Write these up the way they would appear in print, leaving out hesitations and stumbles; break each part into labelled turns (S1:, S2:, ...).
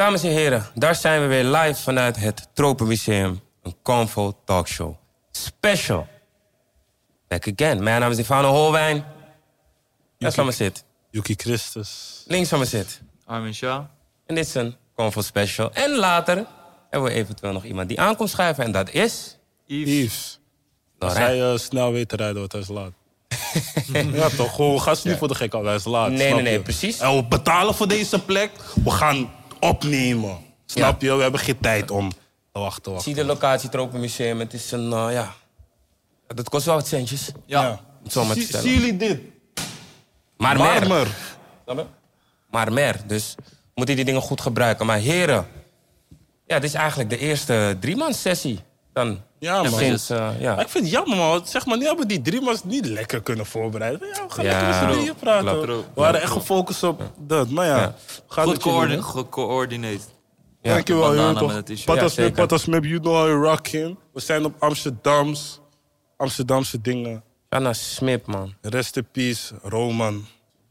S1: Dames en heren, daar zijn we weer live vanuit het Tropenmuseum. Een Convo Talkshow. Special. Back again. Mijn naam is Ivano Holwijn. Rechts van me zit.
S2: Yuki Christus.
S1: Links van me zit.
S3: Armin Shah.
S1: En dit is een Convo Special. En later hebben we eventueel nog iemand die aankomt schuiven. En dat is...
S2: Yves. Als
S1: Lorijn.
S2: hij snel weet te rijden, want hij is laat. Ja toch, gewoon ga niet voor de gek al, hij is laat.
S1: Nee, precies.
S2: En we betalen voor deze plek, we gaan opnemen. Snap je? We hebben geen tijd om te wachten.
S1: Zie de locatie Tropenmuseum. Het is een, dat kost wel wat centjes.
S3: Ja.
S1: Om het zo maar te stellen.
S2: Zien jullie dit?
S1: Maar meer.
S2: Marmer.
S1: Snap je? Maar meer. Dus moet je die dingen goed gebruiken. Maar heren, ja, dit is eigenlijk de eerste 3-manssessie. Dan
S2: Ja, man.
S1: sinds,
S2: Maar ik vind het jammer, man. Zeg maar, nu hebben die 3 man niet lekker kunnen voorbereiden. Ja, we gaan lekker met z'n drieën praten.
S1: klopt.
S2: We waren echt gefocust op dat. Maar ja, we gaan
S3: Goed
S2: het jullie doen.
S3: gecoördineerd.
S2: Dankjewel,
S3: bandana
S2: jongen,
S3: met het
S2: toch.
S3: t-shirt.
S1: Ja, zeker.
S2: Patas Smip, you know how you rockin'. We zijn op Amsterdamse dingen.
S1: Jana Smip, man.
S2: Rest in peace, Roman.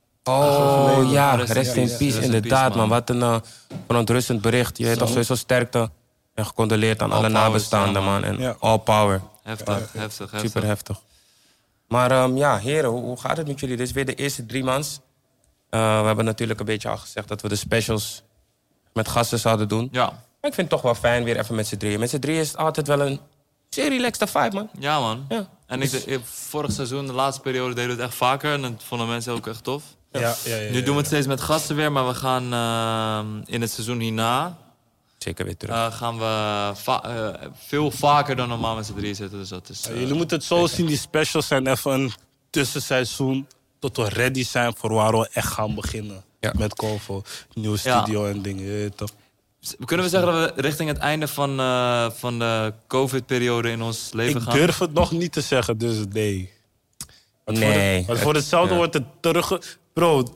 S1: Oh ja,
S3: Rest in
S1: rest in
S3: peace.
S1: peace,
S3: Rest in
S1: inderdaad,
S3: peace,
S1: man.
S3: man.
S1: Wat een verontrustend bericht. Je hebt toch sowieso sterkte. En gecondoleerd aan alle
S3: power,
S1: nabestaanden,
S3: ja, man.
S1: man. En
S2: Ja.
S1: all power.
S3: Heftig.
S1: Super heftig. Maar ja, heren, hoe gaat het met jullie? Dit is weer de eerste 3-mans. We hebben natuurlijk een beetje al gezegd dat we de specials met gasten zouden doen.
S3: Ja.
S1: Maar ik vind het toch wel fijn weer even met z'n drieën. Met z'n drieën is het altijd wel een zeer relaxte vibe, man.
S3: Ja, man.
S1: Ja.
S3: En vorig seizoen, de laatste periode, deden we het echt vaker. En dat vonden mensen ook echt tof.
S2: Ja.
S3: Nu doen we het steeds met gasten weer. Maar we gaan in het seizoen hierna...
S1: Zeker weer terug.
S3: gaan we veel vaker dan normaal met z'n drieën zitten. Dus dat is...
S2: Jullie moeten het zo zien, die specials zijn even een tussenseizoen. Tot we ready zijn voor waar we echt gaan beginnen.
S1: Ja.
S2: Met Convo, nieuwe studio en dingen. Je weet toch?
S3: Kunnen we zeggen dat we richting het einde van de COVID-periode in ons leven
S2: Ik
S3: gaan?
S2: durf het nog niet te zeggen, dus nee.
S1: Nee.
S2: Want voor hetzelfde wordt het terug... Bro,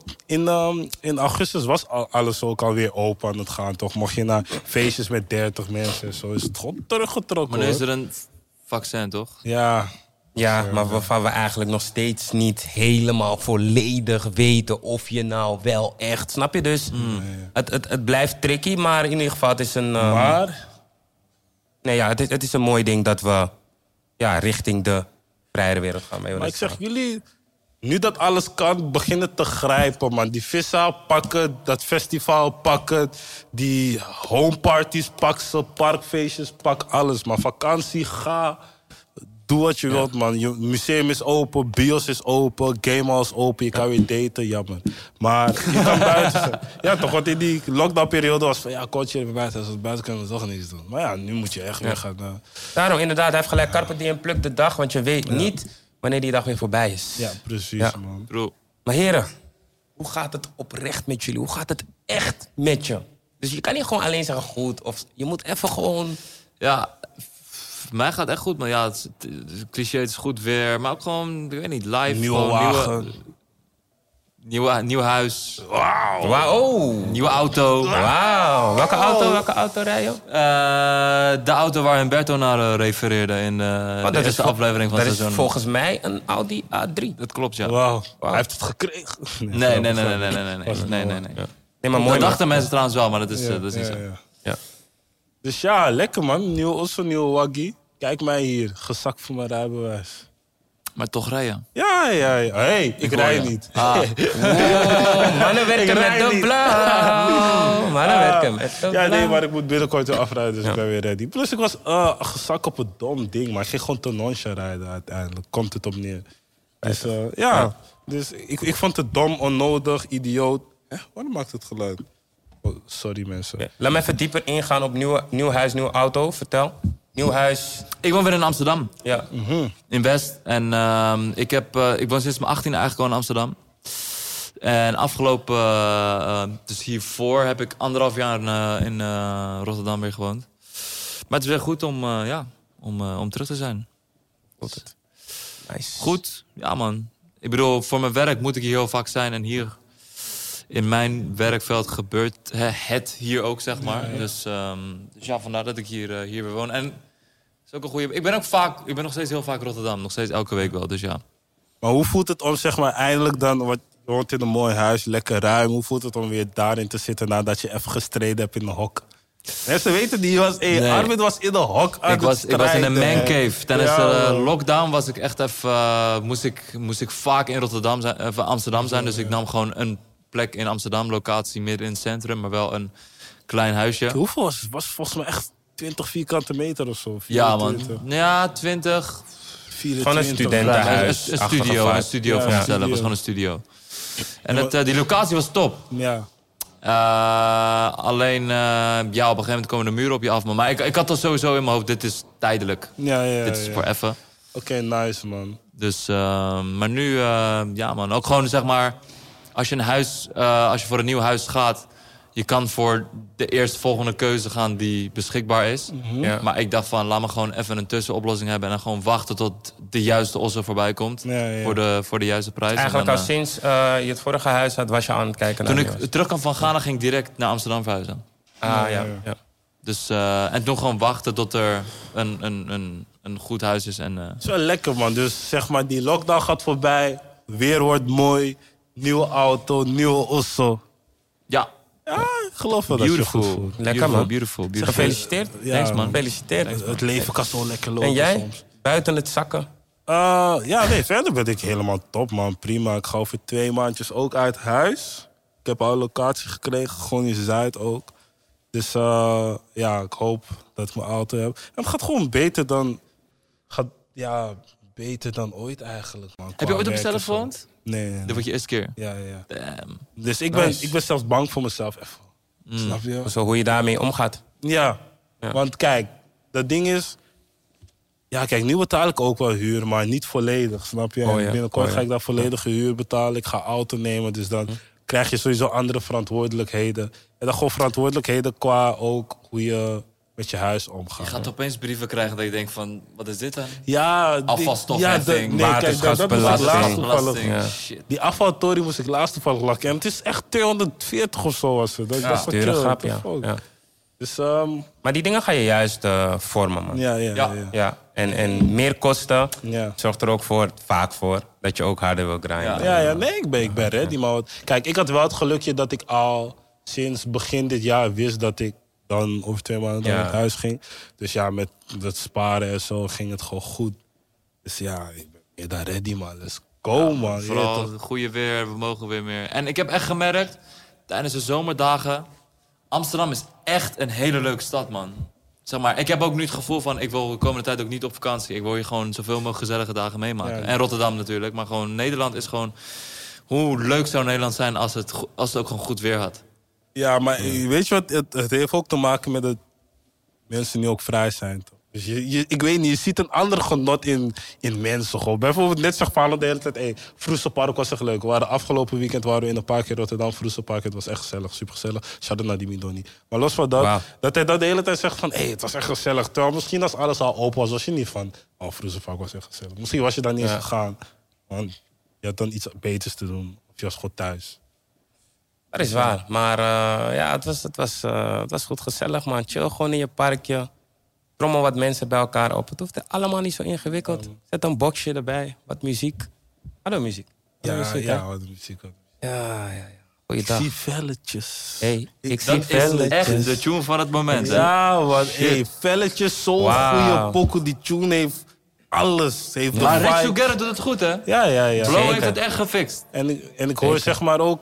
S2: in augustus was alles ook alweer open aan het gaan, toch? Mocht je naar feestjes met 30 mensen en zo, is het gewoon teruggetrokken,
S3: Maar nu is
S2: hoor.
S3: er een vaccin, toch?
S2: Ja.
S1: Ja, maar waarvan we eigenlijk nog steeds niet helemaal volledig weten of je nou wel echt... Snap je dus? Het blijft tricky, maar in ieder geval het is een...
S2: Maar...
S1: Nee, ja, het is een mooi ding dat we richting de vrijere wereld gaan.
S2: Maar ik zeg, jullie... Nu dat alles kan, beginnen te grijpen, man. Die vissa pakken, dat festival pakken... die homeparties pak ze, parkfeestjes, pak alles. Maar vakantie, ga... Doe wat je wilt, man. Je museum is open, bios is open, gamehall is open. Je kan weer daten, jammer. Maar je kan buiten zijn. Ja, toch, want in die lockdown-periode was van... Ja, coach, even buiten. Als we buiten kunnen we toch niets doen. Maar ja, nu moet je echt weer gaan...
S1: Daarom, inderdaad, hij heeft gelijk. Carpe diem, pluk de dag, want je weet niet wanneer die dag weer voorbij is.
S2: Ja, precies,
S1: Ja.
S2: man.
S3: Bro.
S1: Maar heren, hoe gaat het oprecht met jullie? Hoe gaat het echt met je? Dus je kan niet gewoon alleen zeggen goed. Of je moet even gewoon...
S3: Ja, voor mij gaat het echt goed. Maar ja, het cliché, het is goed weer. Maar ook gewoon, ik weet niet, live.
S2: Nieuwe
S3: gewoon
S2: wagen.
S3: Nieuw huis.
S1: Wauw. Oh.
S3: Nieuwe auto.
S1: Wauw. Welke auto rij je?
S3: De auto waar Humberto naar refereerde in de eerste aflevering van het
S1: dat
S3: seizoen.
S1: is volgens mij een Audi A3.
S3: Dat klopt, ja.
S2: Wauw, hij heeft het gekregen.
S3: Nee.
S1: Nee, maar mooi.
S3: Dat dachten mensen trouwens wel, maar dat is niet zo.
S1: Ja.
S2: Dus ja, lekker, man. Onze nieuwe waggie. Kijk mij hier, gezakt voor mijn rijbewijs.
S3: Maar toch rijden.
S2: Ja. Hey, ik
S3: hoor
S2: rij
S3: je.
S2: niet.
S1: Mannen werken met
S2: rij
S1: de
S2: niet.
S1: blauw. Mannen werken met de blauw.
S2: Ja, nee, maar ik moet binnenkort weer afrijden, dus ik ben weer ready. Plus, ik was gezakt op een dom ding, maar ik ging gewoon te nonchalant rijden uiteindelijk. Komt het op neer. Dus dus ik vond het dom, onnodig, idioot. Waarom maakt het geluid? Oh, sorry, mensen.
S1: Ja. Laat me even dieper ingaan op nieuw huis, nieuwe auto. Vertel. Nieuw huis.
S3: Ik woon weer in Amsterdam.
S1: Ja.
S3: In West. En ik woon sinds mijn 18e eigenlijk al in Amsterdam. En afgelopen, dus hiervoor heb ik 1,5 jaar in Rotterdam weer gewoond. Maar het is weer goed om terug te zijn.
S1: Nice.
S3: Goed, ja man. Ik bedoel, voor mijn werk moet ik hier heel vaak zijn. En hier, in mijn werkveld, gebeurt het hier ook, zeg maar. Ja. Dus ja, vandaar dat ik hier weer woon. En is ook een goede. Ik ben nog steeds heel vaak in Rotterdam. Nog steeds elke week wel, dus ja.
S2: Maar hoe voelt het om, zeg maar, eindelijk dan... Wat Je woont in een mooi huis, lekker ruim. Hoe voelt het om weer daarin te zitten nadat je even gestreden hebt in een hok? Mensen weten die
S3: Nee.
S2: Arvid was in een hok aan
S3: Ik was in een mancave. Tijdens
S2: Ja,
S3: de lockdown was ik echt even... moest ik vaak in Rotterdam zijn, Amsterdam zijn. Dus ik nam gewoon een plek in Amsterdam, locatie midden in het centrum. Maar wel een klein huisje.
S2: Hoeveel was het? Was volgens mij echt 20 vierkante meter of zo?
S3: Ja, man.
S2: 24.
S3: Ja, 20.
S2: 24.
S1: Van een studentenhuis.
S3: Een
S1: achtige
S3: studio.
S1: vibe.
S3: Een studio
S2: Ja,
S3: van
S2: ja.
S3: mezelf. Het was gewoon een studio. En die locatie was top.
S2: Ja.
S3: Alleen, ja, op een gegeven moment komen de muren op je af. Maar ik had dat sowieso in mijn hoofd. Dit is tijdelijk.
S2: Ja.
S3: Dit is voor even.
S2: Oké, nice, man.
S3: Dus, maar nu, ja man, ook gewoon zeg maar... Als je voor een nieuw huis gaat... Je kan voor de eerstvolgende keuze gaan die beschikbaar is.
S1: Ja.
S3: Maar ik dacht van, laat me gewoon even een tussenoplossing hebben... en dan gewoon wachten tot de juiste osso voorbij komt.
S2: Ja.
S3: Voor de juiste prijs.
S1: Eigenlijk
S3: En
S1: al
S3: dan,
S1: sinds je het vorige huis had, was je aan het kijken naar
S3: toen
S1: nieuws.
S3: ik terugkwam van Ghana, ging ik direct naar Amsterdam verhuizen.
S1: Ja.
S3: Dus, en toen gewoon wachten tot er een goed huis is. En,
S2: Het is wel lekker, man. Dus zeg maar, die lockdown gaat voorbij. Weer wordt mooi. Nieuwe auto, nieuwe osso.
S3: ja,
S2: Ja, ik geloof wel dat je
S3: beautiful.
S2: goed voelt.
S1: Lekker, man.
S3: Beautiful.
S1: Gefeliciteerd.
S2: Ja,
S3: Thanks, man.
S1: Gefeliciteerd.
S2: Het leven kan zo lekker lopen
S1: En jij?
S2: soms.
S1: Buiten het zakken?
S2: Ja, nee, verder ben ik helemaal top, man. Prima. Ik ga over 2 maandjes ook uit huis. Ik heb al een locatie gekregen, gewoon in Zuid ook. Dus ja, ik hoop dat ik mijn auto heb. En het gaat gewoon beter dan... beter dan ooit eigenlijk, man.
S3: Heb je ooit op
S2: Qua
S3: mezelf
S2: werk en zo.
S3: gewoond?
S2: Nee.
S3: Dat wordt je eerste keer.
S2: Ja.
S3: Damn.
S2: Dus ik
S1: Nice.
S2: ben zelfs bang voor mezelf even. Snap je?
S1: Zo hoe je daarmee omgaat.
S2: Ja. Want kijk, dat ding is... Ja, kijk, nu betaal ik ook wel huur, maar niet volledig, snap je?
S1: Oh ja,
S2: En binnenkort
S1: oh ja.
S2: ga ik daar volledige huur betalen. Ik ga auto nemen, dus dan krijg je sowieso andere verantwoordelijkheden. En dan gewoon verantwoordelijkheden qua ook hoe je met je huis omgaat.
S3: Je gaat opeens brieven krijgen dat je denkt van, wat is dit dan?
S2: Ja,
S3: Afvalstofheffing,
S2: nee, kijk, dat was laatst
S1: waterschapsbelasting.
S2: toevallig.
S1: Ja.
S3: Shit.
S2: Die afvaltory moest ik laatst toevallig lakken. En het is echt 240 of zo was het. Dat is best wel
S1: Dure
S2: chill,
S1: grap,
S2: what the
S1: ja.
S2: fuck.
S1: Ja.
S2: Dus
S1: Maar die dingen ga je juist vormen, man.
S2: ja.
S1: Ja. En meer kosten
S2: Ja.
S1: zorgt er ook vaak voor dat je ook harder wil grinden.
S2: Ja, nee, ik ben ready. Maar kijk, ik had wel het gelukje dat ik al sinds begin dit jaar wist dat ik dan over 2 maanden naar het huis ging. Dus ja, met dat sparen en zo ging het gewoon goed. Dus ja, ik ben meer dan ready, man. Let's go, man.
S3: Vooral
S2: Ja,
S3: het goede weer, we mogen weer meer. En ik heb echt gemerkt, tijdens de zomerdagen... Amsterdam is echt een hele leuke stad, man. Zeg maar, ik heb ook nu het gevoel van... ik wil de komende tijd ook niet op vakantie. Ik wil hier gewoon zoveel mogelijk gezellige dagen meemaken.
S2: Ja.
S3: En Rotterdam natuurlijk. Maar gewoon Nederland is gewoon... Hoe leuk zou Nederland zijn als het ook gewoon goed weer had?
S2: Ja, maar weet je wat? Het heeft ook te maken met dat mensen nu ook vrij zijn. Toch? Dus ik weet niet, je ziet een ander genot in mensen. Gewoon. Bijvoorbeeld net zegt Fano de hele tijd... Hey, Vroese Park was echt leuk. Afgelopen weekend waren we in een park in Rotterdam. Vroese Park, het was echt gezellig, super gezellig. Shout-out naar die Midoni. Maar los van dat,
S1: Wauw.
S2: dat hij dat de hele tijd zegt van... Hey, het was echt gezellig. Terwijl misschien als alles al open was je niet van... Oh, Vroese Park was echt gezellig. Misschien was je dan niet eens gegaan. Want je had dan iets beters te doen. Of je was gewoon thuis.
S1: Dat is waar. Maar ja, het was goed gezellig, man. Chill gewoon in je parkje. Trommel wat mensen bij elkaar op. Het hoeft allemaal niet zo ingewikkeld. Zet een boxje erbij, wat muziek. Hallo muziek. Hallo muziek, hè?
S2: wat muziek ook.
S1: Ja.
S2: Ik
S1: Goeiedag.
S2: zie velletjes.
S1: Hey, ik
S3: Dat
S1: zie
S3: is
S1: velletjes.
S3: echt de tune van het moment, hè?
S2: Ja, wat. Hey, velletjes, zo'n
S1: Wauw.
S2: goede pokoe. Die tune heeft alles. Heeft de
S3: Maar Rich
S2: vibe.
S3: Together doet het goed, hè?
S2: Ja.
S3: Blow
S1: Zeker.
S3: heeft het echt gefixt.
S2: En ik hoor
S1: Zeker.
S2: zeg maar ook...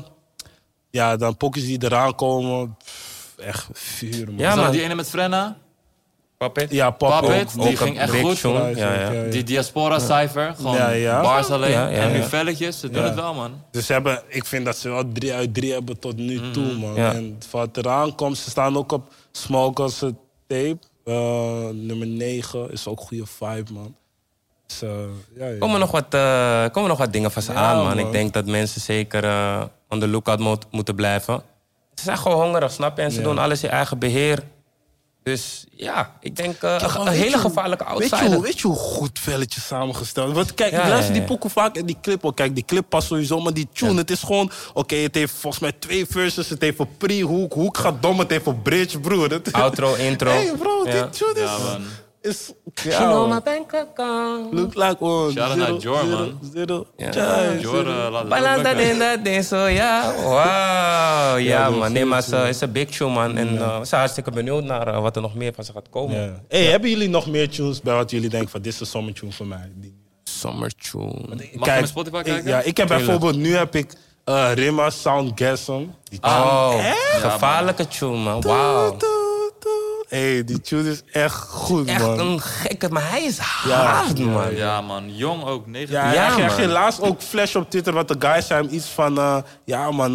S2: ja, dan pokoes die eraan komen. Echt vuur, man.
S1: Ja,
S3: Is dat
S1: man.
S3: die ene met Frenna?
S1: Puppet.
S2: Ja, pop
S3: Puppet,
S2: ook.
S3: die
S1: ook
S3: ging
S1: een
S3: echt
S1: big
S3: goed.
S1: tune. Ja.
S3: Die Diaspora-cijfer, gewoon
S2: Ja.
S3: bars alleen.
S1: Ja.
S3: En nu velletjes, ze doen het wel, man.
S2: Dus ik vind dat ze wel 3 uit 3 hebben tot nu toe, man.
S1: Ja.
S2: En wat eraan komt, ze staan ook op Smokers tape. Nummer 9 is ook goede vibe, man. Dus, ja.
S1: Komen nog wat dingen van ze
S2: Ja,
S1: aan, man.
S2: man.
S1: Ik denk dat mensen zeker on the lookout moeten blijven. Ze zijn gewoon hongerig, snap je? En ze doen alles in eigen beheer. Dus ja, ik denk een hele gevaarlijke outsider.
S2: Weet je hoe goed velletjes samengesteld? Want kijk,
S1: Ja,
S2: ik luister
S1: ja.
S2: die pokoe vaak en die clip ook. Kijk, die clip past sowieso, maar die tune, het is gewoon... Oké, het heeft volgens mij 2 verses. Het heeft een pre-hook. Hoek gaat dom, het heeft een bridge, broer.
S1: Outro, intro.
S2: Hey bro,
S1: Ja.
S2: die tune is...
S3: Ja, man.
S2: is...
S1: She know my
S2: Ja,
S1: bank account.
S2: look like one.
S3: Shout-out naar Jor, man. Jor, laat het
S1: Balans
S3: ook
S1: dat
S3: lukken.
S1: in dat ding zo, ja. Wauw. Ja,
S2: dat
S1: man. Nee,
S2: is
S1: maar
S2: goed,
S1: het is een big tune, man. En we zijn hartstikke benieuwd naar wat er nog meer van ze gaat komen.
S2: Ja. Hey, hebben jullie nog meer tunes bij wat jullie denken van dit is een summer tune voor mij?
S1: Summer tune.
S3: Mag je mijn Spotify kijken?
S2: Ja, ik heb bijvoorbeeld, nu heb ik Rima Soundgasm. Die
S1: Gevaarlijke tune, man. Wauw.
S2: Hey, die tune is echt goed,
S1: Echt
S2: man.
S1: een gekke, maar hij is hard, man.
S3: Ja, man. Jong ook, 19.
S2: Ja,
S1: Ja,
S2: hij kreeg
S1: man.
S2: laatst ook flash op Twitter, wat de guys zei hem iets van... ja, man...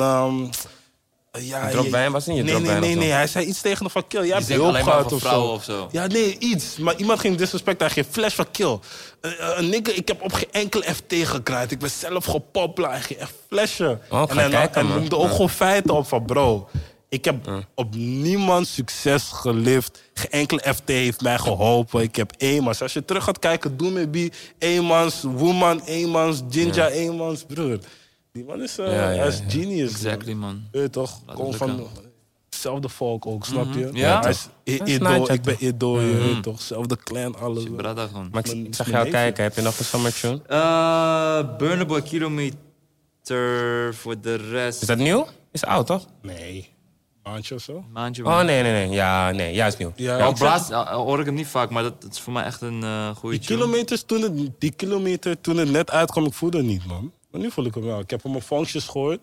S2: ja,
S1: Drop wijn was niet je
S2: nee,
S1: drop wijn
S2: nee,
S1: of
S2: nee,
S1: zo?
S2: nee. Hij zei iets tegen hem van kill. Jij hebt
S3: denkt
S2: hulp
S3: alleen maar
S2: gehad
S3: voor
S2: of
S3: vrouwen
S2: zo.
S3: of zo.
S2: Ja, nee, iets. Maar iemand ging disrespect. Hij geeft flash van kill. Een nigger, ik heb op geen enkel FT gekraaid. Ik ben zelf gepoppelen. Hij ging echt flashen.
S1: Oh, ik ga
S2: en
S1: kijken,
S2: hij
S1: man.
S2: noemde ook gewoon feiten op van bro. Ik heb op niemand succes gelift. Geen enkele FT heeft mij geholpen. Ik heb eenmans. Als je terug gaat kijken, Doe Me Be, eenmans, Woman, eenmans, Jinja, eenmans, broer. Die man is, hij is genius.
S3: Exactly, man.
S2: Weet je toch?
S3: Laat
S2: Kom
S3: het
S2: van
S3: lukken.
S2: hetzelfde volk ook, snap je?
S3: Ja?
S2: Hij is
S1: is
S2: Ido,
S1: nice,
S2: ik ben Ido, je weet toch? Zelfde clan, alles.
S3: Brada gewoon.
S1: Maar ik
S2: Mijn-
S1: zag
S2: mijn
S1: jou
S2: neef.
S1: kijken. Heb je nog een summer tune?
S3: Burna Boy Kilometer voor de rest.
S1: Is dat nieuw? Is oud, toch?
S2: Nee. Maandje of zo?
S3: Maandje,
S1: Oh, nee. Ja, nee. Juist nieuw.
S2: Ja,
S3: Ja,
S2: ik
S3: op
S2: zeg-
S3: blaas hoor ik het niet vaak, maar dat is voor mij echt een goede
S2: die kilometer toen het net uitkwam, ik voelde het niet, man. Maar nu voel ik hem wel. Ik heb hem op functions gehoord.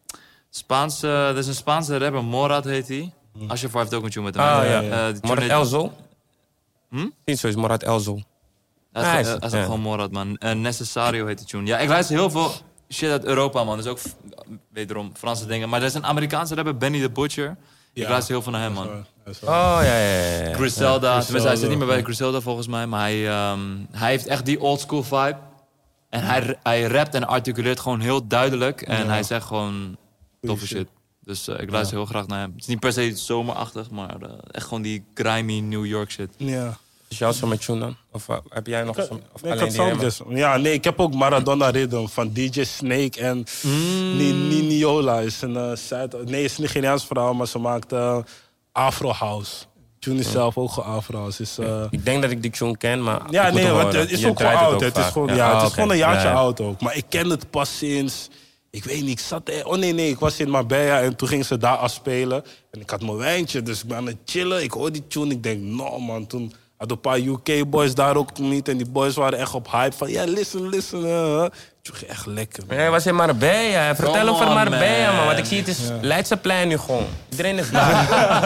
S3: Er is een Spaanse rapper, Morad heet hij. Ashraf heeft ook een tune met hem.
S1: Ah, ja.
S3: Die tune
S1: Morad
S3: heet-
S1: Elzo? Niet zo is Morad Elzo.
S3: Hij is
S1: Nice.
S3: ook
S1: Ja.
S3: gewoon Morad, man. Necessario heet de tune. Ja, ik luister heel veel shit uit Europa, man. Dus ook wederom Franse dingen. Maar er is een Amerikaanse rapper, Benny the Butcher. Ik
S2: Ja.
S3: luister heel veel naar hem, man.
S2: Hij is wel-
S1: Oh, ja.
S3: Griselda. Tenminste, hij zit niet meer bij
S2: ja.
S3: Griselda volgens mij. Maar hij heeft echt die old school vibe. En hij rapt en articuleert gewoon heel duidelijk. En hij zegt gewoon toffe
S2: shit.
S3: shit. Dus ik luister heel graag naar hem. Het is niet per se zomerachtig, maar echt gewoon die grimy New York shit.
S2: Ja.
S1: Is jouw summer tune dan? Of heb jij nog een of
S2: Nee, ik
S1: alleen
S2: had
S1: die remmen?
S2: Soundgasm. Ja, nee, ik heb ook Maradona Rhythm van DJ Snake en Niniola. Is een is een Nigeriaans verhaal, maar ze maakt Afro House. Tune is zelf ook gewoon Afro House. Is,
S1: Ik denk dat ik die tune ken, maar
S2: ja,
S1: ik moet
S2: nee,
S1: hem
S2: want
S1: horen.
S2: het is
S1: Je
S2: ook gewoon
S1: draait
S2: oud. Het is
S1: vaak.
S2: gewoon,
S1: Ja,
S2: ja, het
S1: oh,
S2: is gewoon
S1: oké.
S2: een jaartje
S1: Ja.
S2: oud ook. Maar ik ken het pas sinds... Ik weet niet, ik zat er... Oh nee, ik was in Marbella en toen gingen ze daar afspelen. En ik had mijn wijntje, dus ik ben aan het chillen. Ik hoor die tune, ik denk, no man. Toen hadden een paar UK-boys daar ook niet. En die boys waren echt op hype van, ja, listen. Het ging echt lekker. Man.
S1: Hij was in Marbella. Vertel
S3: Come
S1: over
S3: on,
S1: Marbella, man.
S3: man.
S1: Want ik zie het is Leidseplein nu gewoon. Iedereen is daar.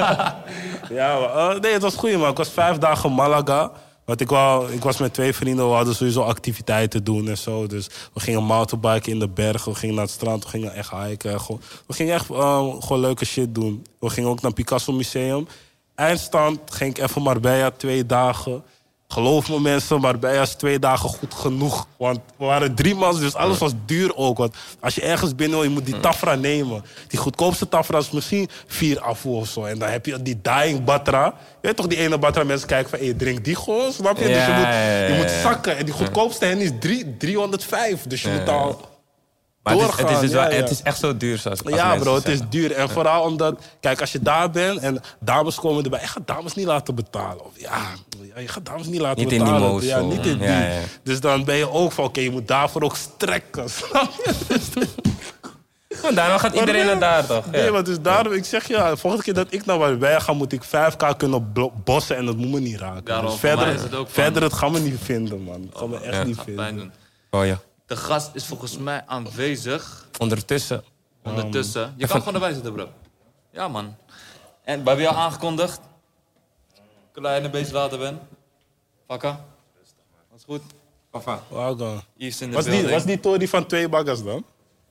S2: Ja, maar, nee, het was goed, man. Ik was 5 dagen Malaga. Want ik was met 2 vrienden, we hadden sowieso activiteiten doen en zo. Dus we gingen mountainbiken in de bergen, we gingen naar het strand, we gingen echt hiken. We gingen echt gewoon leuke shit doen. We gingen ook naar Picasso Museum. Eindstand ging ik even Marbella 2 dagen. Geloof me mensen, Marbella is 2 dagen goed genoeg. Want we waren 3 man, dus alles was duur ook. Want als je ergens binnen wil, je moet die Tafra nemen. Die goedkoopste Tafra is misschien 4 afo of zo. En dan heb je die Dying Batra. Je weet toch, die ene Batra, mensen kijken van, hey, drink die gewoon, snap je?
S1: Ja,
S2: Dus je moet
S1: ja.
S2: zakken. En die goedkoopste hen is 305. Dus je moet al...
S1: Maar het
S2: doorgaan,
S1: is dus wel,
S2: ja.
S1: het is echt zo duur zoals als
S2: Ja,
S1: mensen
S2: bro, het is
S1: zeggen.
S2: duur. En vooral omdat, kijk, als je daar bent en dames komen erbij, je gaat dames niet laten betalen. Of ja, je gaat dames niet laten
S1: Niet in die
S2: betalen.
S1: mode,
S2: ja,
S1: zo.
S2: niet in die.
S1: Ja, ja.
S2: Dus dan ben je ook van, oké, je moet daarvoor ook strekken. Snap je?
S1: Want daarom gaat iedereen naar daar, toch?
S2: Nee,
S1: Ja.
S2: maar dus daarom, ik zeg ja, de volgende keer dat ik naar Marbella ga, moet ik 5k kunnen bossen en dat moet me niet raken.
S3: Daarom,
S2: Dus
S3: voor mij
S2: verder,
S3: is het ook van-
S2: verder het gaan we niet vinden, man. Het gaan we echt niet
S3: Gaat
S2: vinden.
S3: pijn doen.
S1: Oh ja.
S3: De gast is volgens mij aanwezig.
S1: Ondertussen.
S3: Ondertussen. Je kan gewoon erbij zitten, bro. Ja, man. En we hebben jou aangekondigd. Kleine beetje later ben. Fakka. Dat is goed.
S2: Wauw, man.
S3: Yves in de
S2: Was
S3: building.
S2: die Tory van 2 baggers dan?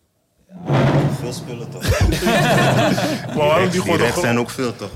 S4: Veel spullen toch?
S2: Maar waarom die
S4: Die
S2: gewoon
S4: rechts
S2: nog...
S4: zijn ook veel toch?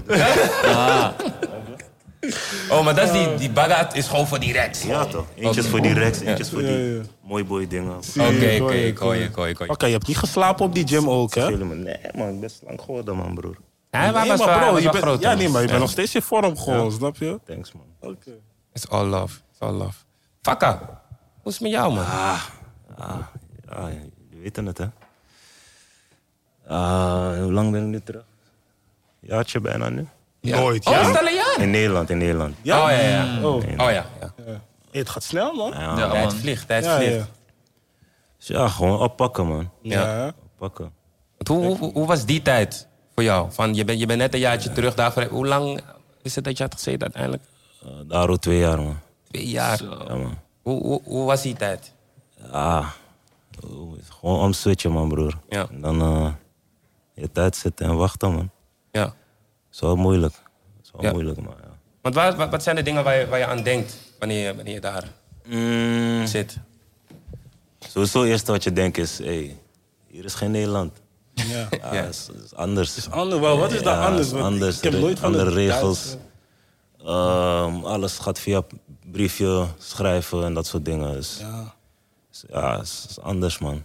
S1: Oh, maar dat is die bagat is gewoon voor die rechts.
S4: Ja toch? Eentjes voor die rechts, eentjes voor die
S2: Ja.
S4: mooi boy dingen.
S1: Oké, ik hoor je.
S2: Oké, je hebt niet geslapen op die gym ook, hè?
S4: Jullie me- Nee man, ik ben slank geworden man broer.
S1: Hij was
S2: Nee,
S1: wel
S2: maar bro, je
S1: wel
S2: bent,
S1: groot.
S2: ja, nee, maar je bent
S1: Ja.
S2: nog steeds in vorm gewoon, snap je?
S4: Thanks man.
S2: Oké.
S1: It's all love. It's all love. Fakka, hoe is het met jou, man?
S4: Ja, jullie weten het hè. Hoe lang ben ik nu terug? Jaartje bijna nu.
S1: Ja.
S2: Nooit,
S1: Oh,
S2: ja?
S1: is het al een jaar?
S4: In Nederland.
S2: Ja?
S1: Oh, ja.
S2: Oh.
S1: Oh, ja. Ja.
S2: Hey, het gaat snel, man.
S4: Ja,
S3: Ja,
S1: Tijd
S3: man.
S1: vliegt, tijd
S2: Ja,
S1: vliegt.
S2: ja.
S4: Dus ja, gewoon oppakken, man.
S2: Ja.
S4: Oppakken.
S1: Want hoe was die tijd voor jou? Van, je bent net een jaartje terug daarvoor. Hoe lang is het dat je had gezeten uiteindelijk?
S4: Daar ook 2 jaar, man.
S1: 2 jaar.
S4: Ja, man.
S1: Hoe was die tijd?
S4: Ja, gewoon omswitchen, man, broer.
S1: Ja.
S4: En dan je tijd zitten en wachten, man.
S1: Ja.
S4: Is wel moeilijk. Is wel
S1: Ja.
S4: moeilijk, man. Ja.
S1: Want wat zijn de dingen waar je aan denkt wanneer je daar zit?
S4: Sowieso het eerste wat je denkt is, hey, hier is geen Nederland.
S2: Ja.
S4: Ja,
S1: Ja.
S4: is anders.
S2: Is anders, wel, wat is daar
S4: Ja,
S2: anders?
S4: is
S2: Want
S4: anders.
S2: Ik heb nooit van
S4: Andere
S2: het
S4: regels.
S2: Duits,
S4: Alles gaat via briefje schrijven en dat soort dingen. Dus,
S2: ja.
S4: ja, is anders, man.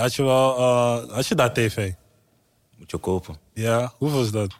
S2: Had je daar tv?
S4: Moet je kopen.
S2: Ja, hoeveel is dat?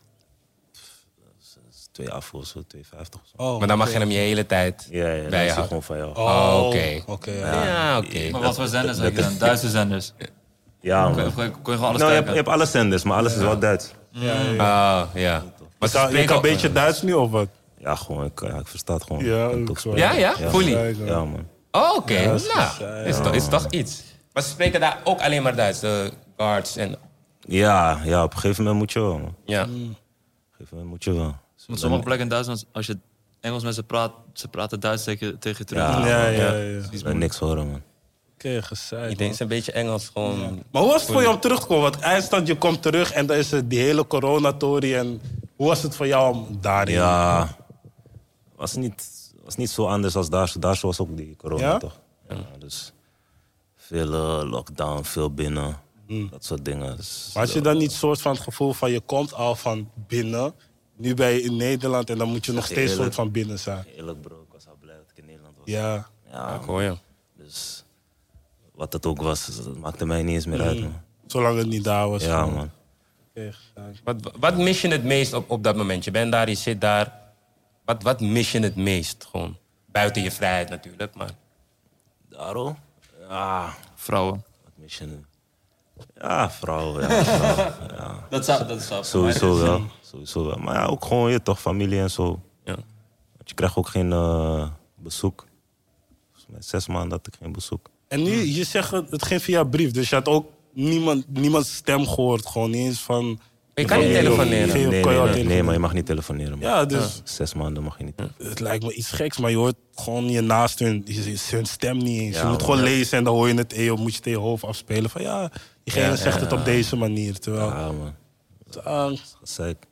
S4: Is 2 af of zo, 2,50 of zo.
S2: Oh,
S1: Maar dan mag je hem je hele tijd
S4: Ja, ja,
S1: bij
S4: dat
S1: je
S4: is hij
S1: houden.
S4: gewoon van jou.
S1: Oh, oké.
S2: Oké, ja.
S1: Ja, oké.
S3: Maar wat voor zenders had je dan? Duitse zenders?
S4: Ja,
S3: Kon je,
S4: man.
S3: kon je gewoon alles
S4: Nou, je
S3: kijken?
S4: hebt alle zenders, maar alles is wel Duits.
S2: Ja, ja.
S1: Ah, ja. Maar ze
S2: Je
S1: spreken
S2: kan een
S1: ook-
S2: beetje Duits nu of wat?
S4: Ja, gewoon, ik versta het gewoon.
S2: Ja,
S4: Ik kan het
S2: ook
S4: ook
S2: zo.
S4: spreken.
S1: Ja?
S2: Ja,
S1: Fully?
S4: Ja, man.
S1: Oh, oké.
S2: dat is
S1: Nou,
S2: gezellig.
S1: is toch iets. Maar ze spreken daar ook alleen maar Duits, de guards en...
S4: Ja, op een gegeven moment moet je wel, man.
S1: Ja.
S4: Op een gegeven moment moet je wel.
S3: Want sommige plekken in Duitsland, als je Engels met ze praat, ze praten Duits tegen je terug.
S4: Ja.
S2: Ja.
S4: Ik wil niks horen, man.
S2: Oké, gezellig.
S1: Ik denk het is een beetje Engels gewoon...
S2: Maar hoe was het voor je om terug te komen? Want eindstand, je komt terug en dan is het die hele coronatory. En hoe was het voor jou om daarin?
S4: Ja, was niet zo anders als daar. Daar was ook die corona,
S2: Ja?
S4: toch? Ja, dus veel lockdown, veel binnen. Dat soort dingen. Dus,
S2: Maar had je dan niet soort van het gevoel van je komt al van binnen. Nu ben je in Nederland en dan moet je nog steeds
S4: eerlijk.
S2: soort van binnen zijn.
S4: Eerlijk, bro. Ik was al blij dat ik in Nederland was.
S2: Ja.
S4: Ja,
S1: Ik hoor je.
S4: dus wat het ook was, dat maakte mij niet eens meer uit, man.
S2: Zolang het niet daar was.
S4: Ja, man.
S2: Oké, gezellig.
S1: Wat mis je het meest op dat moment? Je bent daar, je zit daar. Wat mis je het meest? Gewoon buiten je vrijheid natuurlijk, maar...
S4: Daarom? Ja,
S3: Vrouwen.
S4: wat mis je nu? Ja, vrouwen, ja. Vrouw.
S3: Dat zou
S4: Sowieso wel. Sowieso wel. Maar ja, ook gewoon je toch, familie en zo.
S1: Ja.
S4: Want je krijgt ook geen bezoek. Volgens mij 6 maanden had ik geen bezoek.
S2: En nu, je zegt het ging via brief. Dus je had ook niemands stem gehoord. Gewoon niet eens van...
S1: Je kan niet telefoneren.
S2: Geen-
S4: Nee,
S2: kan je wel
S4: nee,
S2: telefoneren?
S4: maar je mag niet telefoneren. Man.
S2: Ja, dus
S4: 6 maanden mag je niet.
S2: het lijkt me iets geks. Maar je hoort gewoon je naast hun stem niet eens.
S4: Ja,
S2: je moet
S4: man.
S2: gewoon lezen en dan hoor je het. Of moet je het in je hoofd afspelen. Van ja, diegene zegt het op deze manier. Terwijl...
S4: Ja, man.
S2: Ah,
S4: Gezeik.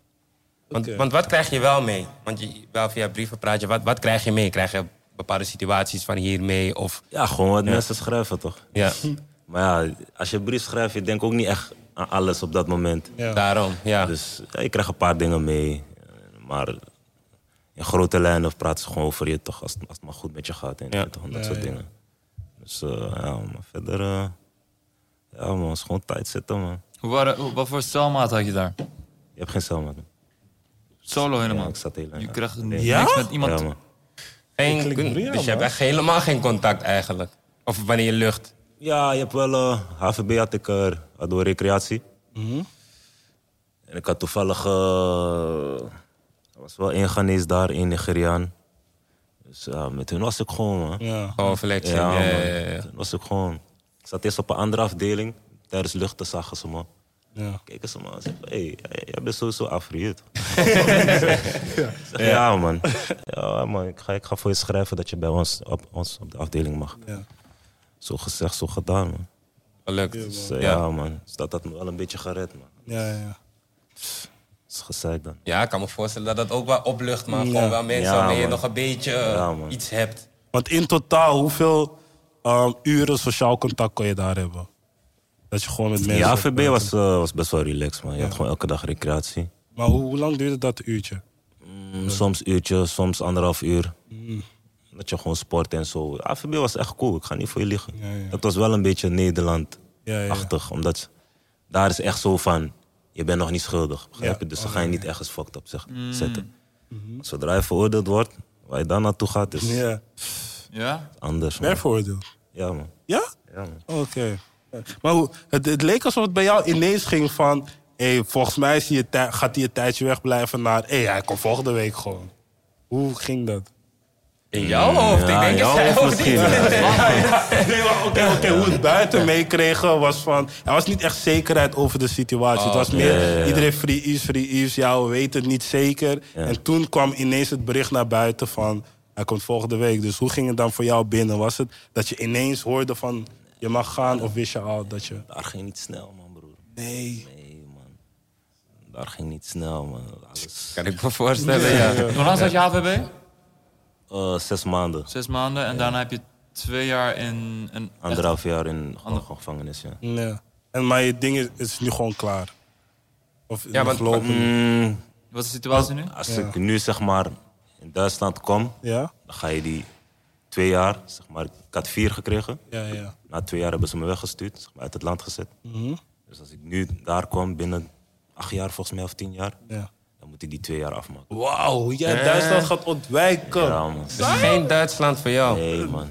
S1: Want wat krijg je wel mee? Want wel via brieven praat je. Wat krijg je mee? Krijg je bepaalde situaties van hier mee? Of,
S4: Ja, gewoon wat mensen schrijven, toch?
S1: ja,
S4: Maar ja, als je een brief schrijft, je denkt ook niet echt aan alles op dat moment.
S2: ja.
S1: daarom. Ja.
S4: Dus ja, je krijgt een paar dingen mee. Maar in grote lijnen praten ze gewoon over je toch, als het maar goed met je gaat. En
S1: Ja.
S4: toch, dat soort dingen. Dus ja, maar verder... ja, man, het is gewoon tijd zitten, man.
S3: Wat voor celmaat had je daar?
S4: Je hebt geen cel, man.
S3: Solo helemaal?
S4: Ja, ik zat heel lang.
S3: Je krijgt
S2: Ja?
S3: niks met iemand.
S4: Ja, man.
S1: Geen,
S2: klinkt prima,
S1: dus je hebt
S2: man.
S1: echt helemaal geen contact eigenlijk. Of wanneer je lucht.
S4: Ja, je hebt wel... HVB hadden we recreatie. En ik had toevallig... er was wel één Ghanese daar, één Nigeriaan. Dus ja, met hun was ik gewoon, man.
S2: Ja.
S1: Gewoon flexen.
S4: Ja,
S1: Ja,
S4: man.
S1: ja, ja, ja.
S4: Toen was ik gewoon... Ik zat eerst op een andere afdeling. Tijdens luchten zagen ze me.
S2: Ja.
S4: Keken ze me aan en zeiden... Hé, jij bent sowieso Afriët. Ja, man. Ja, man. Ik ga voor je schrijven dat je bij ons op de afdeling mag.
S2: Ja.
S4: Zo gezegd, zo gedaan, man.
S1: Gelukt.
S4: Dus,
S1: Ja.
S4: ja, man. Dus dat had me wel een beetje gered, man.
S2: Ja.
S4: Dat is gezeik dan.
S1: Ja, ik kan me voorstellen dat dat ook wel oplucht, maar
S2: Ja.
S1: gewoon wel mensen
S4: Ja,
S1: waarmee je
S4: man.
S1: nog een beetje
S4: Ja, man.
S1: iets hebt.
S2: Want in totaal, hoeveel uren sociaal contact kon je daar hebben? Dat je gewoon met mensen...
S4: Ja, AVB was best wel relaxed, man. Je had gewoon elke dag recreatie.
S2: Maar hoe lang duurde dat uurtje?
S4: Soms uurtje, soms 1,5 uur. Dat je gewoon sport en zo. AVB was echt cool, ik ga niet voor je liegen.
S2: Ja, ja.
S4: Dat was wel een beetje Nederland-achtig.
S2: Ja.
S4: Omdat daar is echt zo van, je bent nog niet schuldig. Begrijp je? Dus dan ga je niet ergens fucked up zetten. Zodra je veroordeeld wordt, waar je dan naartoe gaat, is
S2: Ja.
S3: Ja?
S4: anders, man.
S2: Bijvoorbeeld.
S4: Ja, man.
S2: Ja?
S4: Ja, man.
S2: Oké. Maar het leek alsof het bij jou ineens ging van... volgens mij gaat hij een tijdje wegblijven naar... hij komt volgende week gewoon. Hoe ging dat?
S1: In jouw hoofd?
S4: Ja,
S1: Ik denk
S4: jouw
S1: in zijn
S4: hoofd
S1: hoofd
S4: misschien.
S1: niet.
S2: Nee, maar oké, hoe het buiten meekregen was van... Er was niet echt zekerheid over de situatie. Het was meer, iedereen free Eves. Ja, we weten het niet zeker.
S4: Ja.
S2: En toen kwam ineens het bericht naar buiten van... Hij komt volgende week. Dus hoe ging het dan voor jou binnen? Was het dat je ineens hoorde van... Je mag gaan, of wist je al dat je...
S4: Daar ging niet snel, man, broer.
S2: Nee.
S4: Nee, man. Daar ging niet snel, man. Alles...
S1: Kan ik me voorstellen, ja.
S3: Hoe lang zat je HVB?
S4: 6 maanden.
S3: 6 maanden. En daarna heb je 2 jaar in een...
S4: 1,5 jaar in gevangenis, ja.
S2: Ja. Maar je ding is nu gewoon klaar. Of
S1: Ja,
S2: nog
S1: want-
S2: lopen.
S3: Wat is de situatie nu?
S4: Als ik nu, zeg maar, in Duitsland kom...
S2: Ja?
S4: dan ga je die 2 jaar, zeg maar... Ik had 4 gekregen.
S2: Ja.
S4: Na 2 jaar hebben ze me weggestuurd, zeg maar, uit het land gezet.
S2: Mhm.
S4: Dus als ik nu daar kom, binnen 8 jaar volgens mij, of 10 jaar...
S2: Ja.
S4: dan moet ik die 2 jaar afmaken.
S2: Wauw, hoe jij Duitsland gaat ontwijken.
S4: Ja, man.
S1: Het is geen Duitsland voor jou.
S4: Nee, man.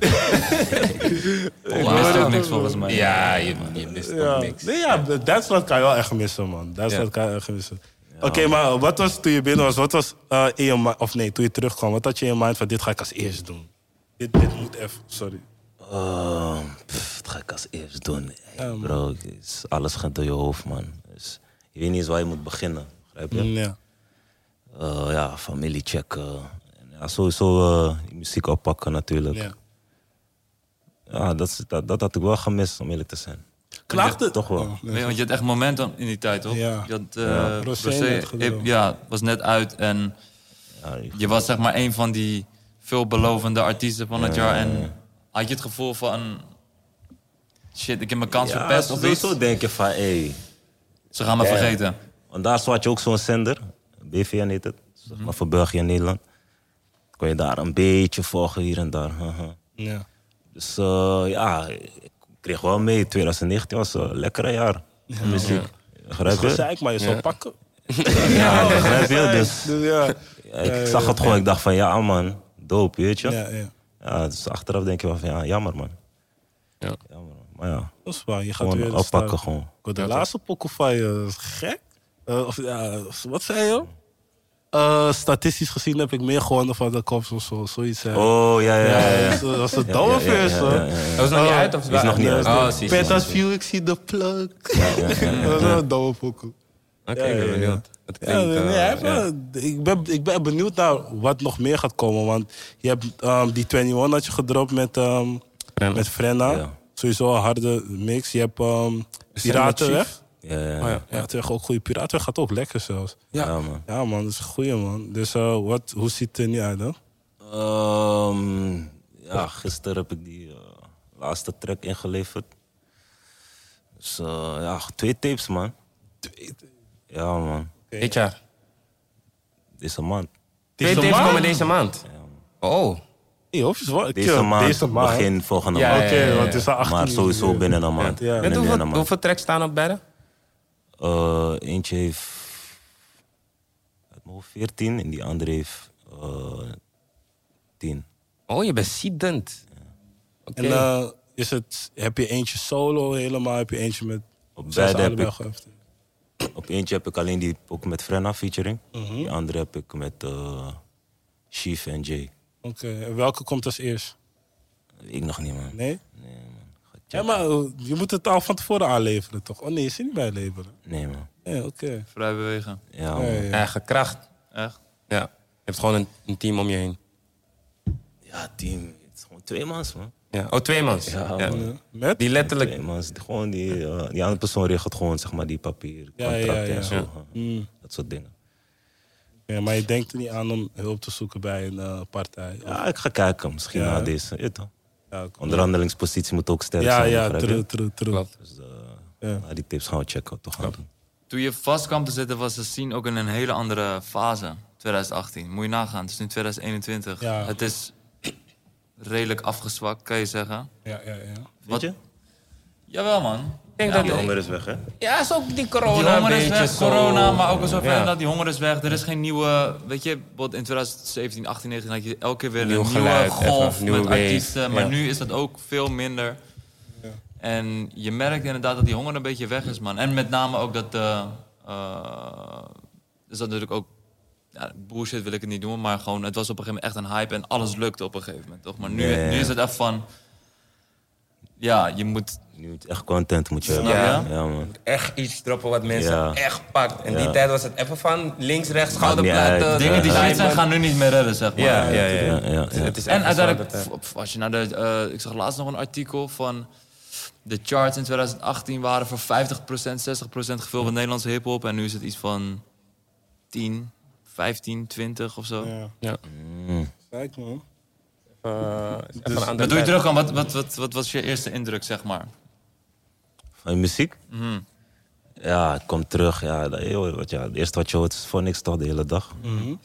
S3: Je mist ook niks volgens mij.
S1: Ja, je mist
S2: Ja.
S1: ook niks.
S2: Nee, ja, Duitsland kan je wel echt missen, man. Duitsland kan je echt missen. Oké, maar wat was toen je binnen was? Wat was in je mind... Of nee, toen je terugkwam. Wat had je in je mind van, dit ga ik als eerst doen? Dit moet even... Sorry.
S4: Dat ga ik als eerst doen. Hey, bro, alles gaat door je hoofd, man. Dus je weet niet eens waar je moet beginnen. Begrijp je?
S2: Ja.
S4: Ja, familie checken. En ja, sowieso die muziek oppakken natuurlijk.
S2: Ja.
S4: Ja, dat had ik wel gemist, om eerlijk te zijn.
S2: Klaagde...
S4: Toch wel.
S2: Oh, nee.
S3: Nee, want je had echt momentum in die tijd, toch?
S2: Ja.
S3: Je had,
S2: Rosé
S3: Rosé,
S2: net gedroomd.
S3: ja, was net uit en
S4: Ja,
S3: je was zeg maar een van die veelbelovende artiesten van het jaar. En had je het gevoel van, shit, ik heb mijn kans verpest of iets?
S4: sowieso denk je van, hé.
S3: Ze gaan me vergeten.
S4: Want daar had je ook zo'n zender, BVN heet het, zeg maar voor België en Nederland. Kon je daar een beetje volgen hier en daar. Haha.
S2: Ja.
S4: Dus ja, ik kreeg wel mee. 2019 was een lekkere jaar. Muziek. Begrijp je?
S2: Gezeik, maar je zal pakken.
S4: Ja, begrijp je? Dus
S2: Dus ja.
S4: ik zag het gewoon. Ik dacht van, ja man, dope, weet je?
S2: Ja.
S4: Ja, dus achteraf denk je wel van, ja, jammer man.
S1: Ja.
S4: Jammer, man. Maar ja,
S2: Dat is waar, je gaat
S4: gewoon
S2: weer
S4: oppakken
S2: staan.
S4: gewoon.
S2: De laatste pokoe van je is gek. Wat zei je? Statistisch gezien heb ik meer gewonnen van de Kops of zo. Zoiets.
S4: Oh, ja.
S2: Dat was een domme vers, hoor.
S1: Dat was nog niet uit? Of
S4: Die is nog niet uit.
S1: Oh, zie.
S2: Petas view, ik zie de plug. Dat is een domme pokoe.
S1: Oké, ik ben benieuwd. Het
S2: Ja,
S1: klinkt,
S2: nee, hij heeft wel- ik ben benieuwd naar wat nog meer gaat komen. Want je hebt die 21 had je gedropt met Frenna.
S4: Ja.
S2: Sowieso een harde mix. Je hebt Piratenweg.
S4: Ja.
S2: Ja, het is ook goede. Piratenweg gaat ook lekker zelfs.
S4: Ja, man.
S2: Ja, man, dat is een goeie, man. Dus hoe ziet het er nu uit, dan?
S4: Ja, gisteren heb ik die laatste track ingeleverd. Dus ja, 2 tapes, man. Ja, man.
S1: Dit jaar.
S4: Deze maand.
S1: 2 tapes komen deze maand. Oh.
S2: Nee, of is wat?
S4: Deze maand,
S2: Deze maand.
S4: begin volgende
S1: Ja,
S4: maand.
S2: Oké, want het is al 18.
S4: Maar sowieso binnen een maand.
S2: Ja.
S1: Met
S4: Binnen een maand.
S1: hoeveel tracks staan op beide?
S4: Eentje heeft uit mijn hoofd 14 en die andere heeft 10.
S1: Oh, je bent ziedend. Oké.
S2: En heb je eentje solo helemaal? Heb je eentje met...
S4: Op
S2: zoals
S4: beide heb
S2: allebei
S4: ik,
S2: gehoord?
S4: op eentje heb ik alleen die ook met Frenna featuring.
S2: Mhm.
S4: Die andere heb ik met Chief en Jay.
S2: Oké, en welke komt als eerst?
S4: Ik nog niet, man.
S2: Nee?
S4: Nee, man. Ga
S2: Ja,
S4: checken.
S2: maar je moet het al van tevoren aanleveren, toch? Oh nee, je zit niet bij labelen.
S4: Nee, man.
S2: Ja, oké.
S3: Vrij bewegen.
S4: Ja, man.
S1: Eigen kracht.
S3: Echt?
S1: Ja. Je hebt gewoon een team om je heen.
S4: Ja, team. Het is gewoon 2 mans, man.
S1: Ja. Oh, 2 mans.
S4: Ja,
S1: Ja.
S4: man.
S2: Met?
S1: Die letterlijk...
S4: 2 mans. Gewoon die andere persoon regelt gewoon, zeg maar, die papier,
S2: Ja,
S4: contracten
S2: ja.
S4: en zo.
S2: Mm.
S4: Dat soort dingen.
S2: Ja, maar je denkt er niet aan om hulp te zoeken bij een partij? Of-
S4: Ja, ik ga kijken. Misschien
S2: Ja.
S4: na deze. Ja, toch?
S2: Ja, oké.
S4: Onderhandelingspositie moet ook sterk
S2: Ja,
S4: zijn.
S2: ja,
S4: begrijp je?
S2: true.
S1: Klopt.
S4: Dus
S2: Ja.
S4: na die tips gaan we checken wat we gaan doen.
S3: Toen je vast kwam te zitten was de scene ook in een hele andere fase. 2018. Moet je nagaan. Het is nu 2021.
S2: Ja.
S3: Het is redelijk afgezwakt, kan je zeggen.
S2: Ja.
S3: Wat?
S4: je?
S3: Jawel, man.
S1: Ik denk
S3: Ja,
S1: dat...
S4: Die honger is weg, hè?
S1: Ja, is ook die
S3: Die
S1: corona
S3: honger is
S1: beetje
S3: weg,
S1: zo.
S3: corona, maar ook alsof
S1: Ja.
S3: dat die honger is weg. Er is geen nieuwe, weet je, bijvoorbeeld in 2017, 18, 19 had je elke keer weer
S1: Nieuw
S3: een
S1: geluid,
S3: nieuwe golf
S1: even, nieuwe
S3: met
S1: wave.
S3: artiesten. Maar
S1: Ja.
S3: nu is dat ook veel minder. En je merkt inderdaad dat die honger een beetje weg is, man. En met name ook dat de is dat natuurlijk ook... Ja, bullshit wil ik het niet noemen, maar gewoon... Het was op een gegeven moment echt een hype en alles lukte op een gegeven moment, toch? Maar nu is het echt van... Ja, je moet...
S4: Nu moet echt content moet je hebben.
S1: Ja.
S4: Ja, man.
S1: Echt iets droppen wat mensen
S4: Ja.
S1: echt pakt. En die
S4: Ja.
S1: tijd was het even van links, rechts,
S4: Maakt niet
S1: schouderplaten.
S4: uit.
S3: Dingen die shit zijn,
S1: diamond.
S3: gaan nu niet meer redden, zeg maar.
S1: Ja.
S4: Ja.
S1: Het is
S3: En
S1: echt
S3: uiteindelijk,
S1: verzwakt,
S3: als je naar de... ik zag laatst nog een artikel van... De charts in 2018 waren voor 50%, 60% gevuld met Nederlandse hiphop. En nu is het iets van 10, 15, 20 of zo.
S2: Ja.
S1: Ja.
S2: Kijk, man.
S1: Even een andere
S3: Maar toen je
S1: tijd.
S3: terugkwam, wat was je eerste indruk, zeg maar?
S4: Van je muziek? Ja, het komt terug. Ja, het eerste wat je hoort is voor niks toch de hele dag.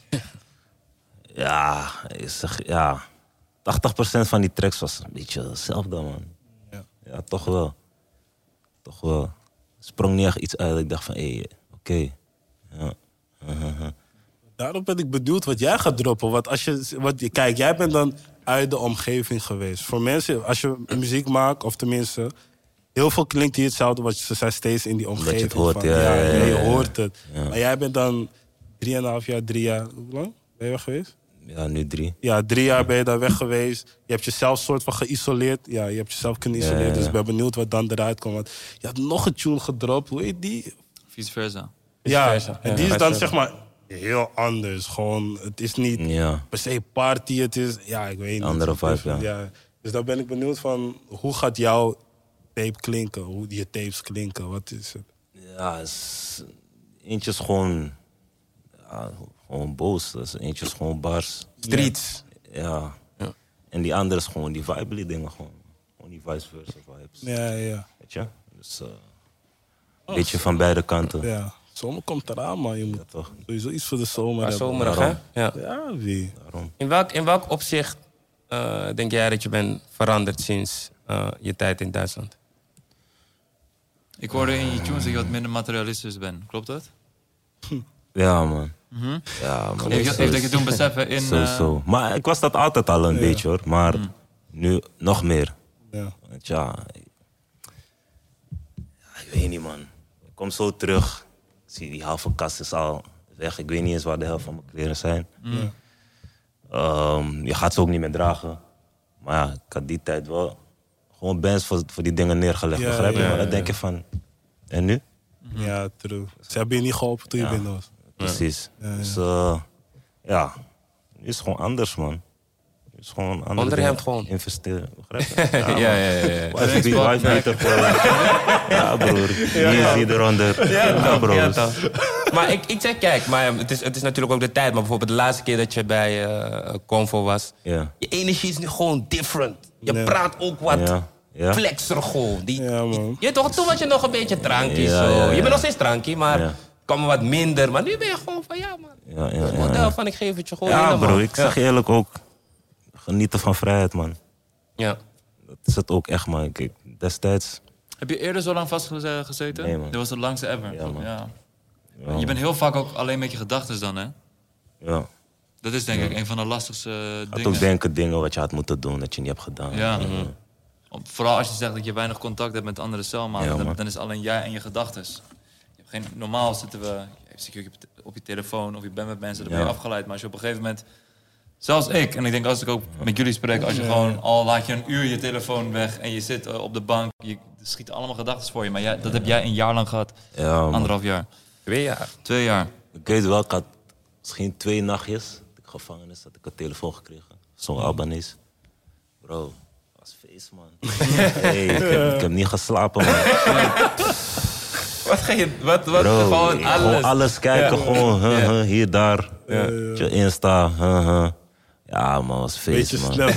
S4: Ja, ik zeg, 80% van die tracks was een beetje hetzelfde, man. Ja, toch wel. Toch wel. Er sprong niet echt iets uit dat ik dacht van, oké. Ja.
S2: Daarom ben ik benieuwd wat jij gaat droppen. Kijk, jij bent dan uit de omgeving geweest. Voor mensen, als je muziek maakt, of tenminste... Heel veel klinkt hier hetzelfde, want ze zijn steeds in die omgeving.
S4: je het hoort,
S2: van,
S4: ja.
S2: je hoort het.
S4: Ja.
S2: Maar jij bent dan 3,5 jaar, 3 jaar... Hoe lang ben je weg geweest?
S4: Ja, nu 3.
S2: Ja, 3 jaar ben je daar weg geweest. Je hebt jezelf soort van geïsoleerd. Ja, je hebt jezelf kunnen isoleren.
S4: Ja.
S2: Dus ik ben benieuwd wat dan eruit komt. Want je had nog een tune gedropt. Hoe heet die?
S3: Vice versa.
S2: Ja,
S1: versa.
S2: en
S1: Ja,
S2: die is
S1: vice
S2: dan
S1: versa.
S2: zeg maar heel anders. Gewoon, het is niet
S4: Ja.
S2: per se party. Het is, ja, ik weet niet.
S4: Andere vibe, ja.
S2: Dus daar ben ik benieuwd van, hoe gaat jouw tape klinken? Hoe je tapes klinken? Wat is het?
S4: Ja, eentje is gewoon... Ja, gewoon boos. Dus eentje is gewoon bars.
S1: Streets.
S4: Ja.
S1: Ja.
S4: En die andere is gewoon die vibely dingen gewoon. Gewoon die vice versa vibes.
S2: Ja.
S4: Weet je? Dus een beetje van beide kanten. Ja,
S2: Ja. Zomer komt eraan, man. Je moet
S4: toch?
S2: sowieso iets voor de zomer
S1: Maar
S2: hebben.
S1: zomerig, hè? Ja.
S2: Ja, wie?
S4: Daarom.
S1: In welk opzicht denk jij dat je bent veranderd sinds je tijd in Duitsland?
S3: Ik hoorde in je tunes dat je wat minder materialistisch bent. Klopt dat?
S4: Ja, man. Ja, man.
S3: Heeft dat je toen beseffen in...
S4: Sowieso. Maar ik was dat altijd al een beetje, hoor. Maar nu nog meer.
S2: Ja.
S4: Want ja, ik weet niet, man. Ik kom zo terug. Ik zie die halve kast is al weg. Ik weet niet eens waar de helft van mijn kleren zijn. Je gaat ze ook niet meer dragen. Maar ja, ik had die tijd wel gewoon bands voor die dingen neergelegd.
S2: Ja,
S4: begrijp je?
S2: ja,
S4: Maar dan
S2: ja.
S4: denk je van... En nu?
S2: Ja, true. Ze hebben je niet geholpen toen je binnen was.
S4: Precies. Dus ja, nu is het gewoon anders, man. Nu is het gewoon anders.
S1: Onderhemd gewoon.
S4: Investeren, begrijp je?
S1: Ja.
S4: Wife beter voor... Ja, broer. Easy eronder. Ja, broer.
S1: Ja, toch. Maar ik zeg, kijk, maar het is natuurlijk ook de tijd. Maar bijvoorbeeld de laatste keer dat je bij Convo was...
S4: Ja.
S1: Je energie is nu gewoon different. Je
S2: Ja.
S1: praat ook wat
S4: Ja.
S1: flexer gewoon.
S2: Ja, man.
S1: Je toch, toen was je nog een beetje trankie.
S4: Ja,
S1: zo.
S4: ja, ja.
S1: Je bent nog steeds trankie, maar
S4: Ja.
S1: kwam wat minder. Maar nu ben je gewoon van, ja man.
S4: Ja.
S1: Model van, ik geef het je gewoon
S4: Ja,
S1: helemaal.
S4: bro, ik zeg je eerlijk ook. Genieten van vrijheid, man.
S1: Ja.
S4: Dat is het ook echt, man. Kijk, destijds...
S3: Heb je eerder zo lang vastgezeten?
S4: Nee, man.
S3: Dit was het langste ever.
S4: Ja, man.
S3: Ja.
S4: Ja,
S3: Je bent heel vaak ook alleen met je gedachten dan, hè?
S4: ja.
S3: Dat is denk ik een van de lastigste
S4: Had
S3: dingen.
S4: ook denken dingen wat je had moeten doen, dat je niet hebt gedaan.
S3: Ja. Vooral als je zegt dat je weinig contact hebt met andere celmaten,
S4: Ja,
S3: dan,
S4: man.
S3: dan is alleen jij en je gedachten. Normaal zit je op je telefoon of je bent met mensen, dan ben je
S4: Ja.
S3: afgeleid. Maar als je op een gegeven moment, zelfs ik, en ik denk als ik ook met jullie spreek, als je gewoon al laat je een uur je telefoon weg en je zit op de bank, er schieten allemaal gedachten voor je. Maar dat heb jij een jaar lang gehad,
S4: Ja, man.
S3: 1,5 jaar,
S1: 2 jaar.
S3: 2 jaar.
S4: Ik weet wel, ik had misschien 2 nachtjes dat ik gevangenis had ik een telefoon gekregen. Zo'n Albanese. Bro, dat was feest, man. Hey, ik heb niet geslapen, man.
S1: Wat ga je... Wat
S4: Bro,
S1: gewoon alles.
S4: Gewoon alles kijken,
S1: Ja.
S4: gewoon hier, daar. Je Insta, Ja, man, was feest,
S2: Beetje
S4: man.
S2: snel.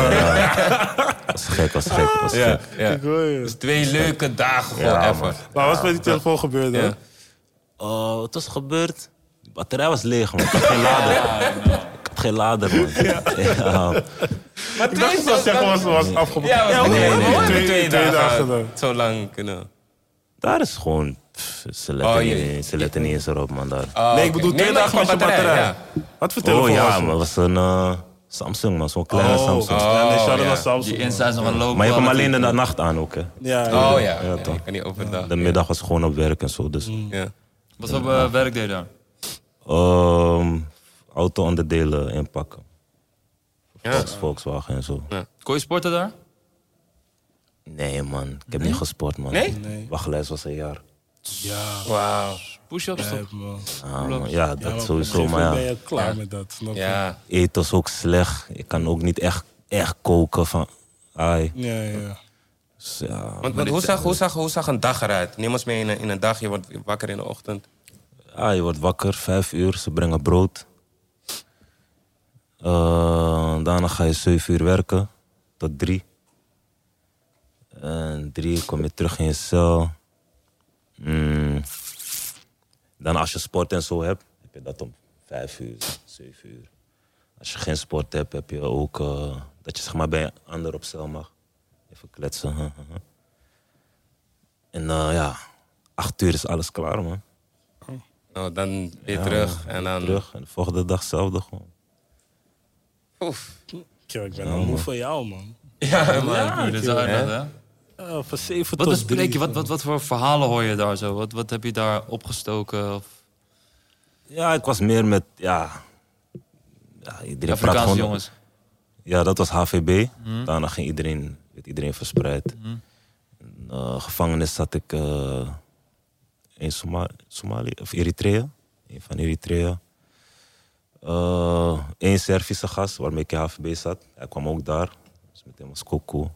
S4: Was gek.
S1: Ja.
S2: Ik hoor je.
S1: Dus 2 leuke dagen gewoon
S4: Ja,
S1: even.
S4: man.
S2: Maar wat is met die telefoon gebeurd dan?
S1: Ja.
S4: Wat was gebeurd? De batterij was leeg, man. Ik had geen lader. Ik had geen lader, man. Ja.
S1: Maar
S2: Ik dacht dat ze zeggen was afgebroken.
S1: Ja,
S4: nee,
S1: hoe
S4: nee.
S1: heb je 2
S2: Twee
S1: dagen
S2: dan.
S1: zo lang kunnen...
S4: Daar is gewoon... ze letten niet eens erop, man, daar.
S1: Oh,
S2: Nee, ik bedoel
S1: oké.
S2: 2 dagen
S1: maar
S2: met je batterij.
S1: ja.
S2: Wat voor telefoon
S4: Oh ja,
S2: was
S4: maar
S2: het?
S4: het was een Samsung, man. Zo'n kleine Samsung.
S2: Ja, nee, shout-out
S1: ja.
S2: naar
S3: Die
S2: Samsung.
S3: Insta is nog een low
S4: Maar je hebt hem
S3: quality.
S4: alleen in de nacht aan ook, hè.
S2: Ja,
S1: Oh ja,
S4: Ja,
S1: ik
S4: toch.
S1: kan niet overdag.
S4: De middag was gewoon op werk en zo, dus...
S1: Ja.
S3: Wat voor werk deed je daar?
S4: Auto-onderdelen inpakken.
S1: Ja.
S4: Volkswagen en zo.
S3: Kon je sporten daar?
S4: Nee, man. Ik heb niet gesport, man.
S1: Nee?
S4: Wachtlijst was een jaar.
S2: Ja,
S1: Wauw.
S3: Push-ups toch?
S2: man.
S4: Man. Ja, dat sowieso, maar
S2: ben
S4: ja.
S2: je klaar met dat, snap je?
S1: Ja.
S4: Eten is ook slecht. Ik kan ook niet echt koken van... Ai.
S2: Ja.
S4: Dus ja,
S1: Want hoe zag een dag eruit? Neem ons mee in een dag. Je wordt wakker in de ochtend.
S4: je wordt wakker, 5 uur, ze brengen brood. Daarna ga je 7 uur werken, tot 3. En 3 kom je terug in je cel. Dan als je sport en zo hebt, heb je dat om 5 uur, 7 uur. Als je geen sport hebt, heb je ook dat je zeg maar bij een ander op cel mag. Even kletsen. En 8 uur is alles klaar, man.
S1: Nou, dan weer terug. En dan...
S4: Terug en de volgende dag hetzelfde gewoon.
S1: Oef.
S2: Yo, ik ben al moe voor jou, man.
S1: Ja, man.
S3: Dat is aardig, hè?
S2: Van 7
S3: Wat
S2: tot
S3: bespreek
S2: 3.
S3: je? Wat voor verhalen hoor je daar zo? Wat heb je daar opgestoken? Of...
S4: Ja, ik was meer met, iedereen praat
S3: Afrikaanse
S4: gewoon...
S3: jongens.
S4: Ja, dat was HVB. Daarna werd iedereen verspreid. In gevangenis zat ik in Somalië, of Eritrea. Een van Eritrea. Eén Servische gast waarmee ik in HVB zat. Hij kwam ook daar. Dus met hem was Coco.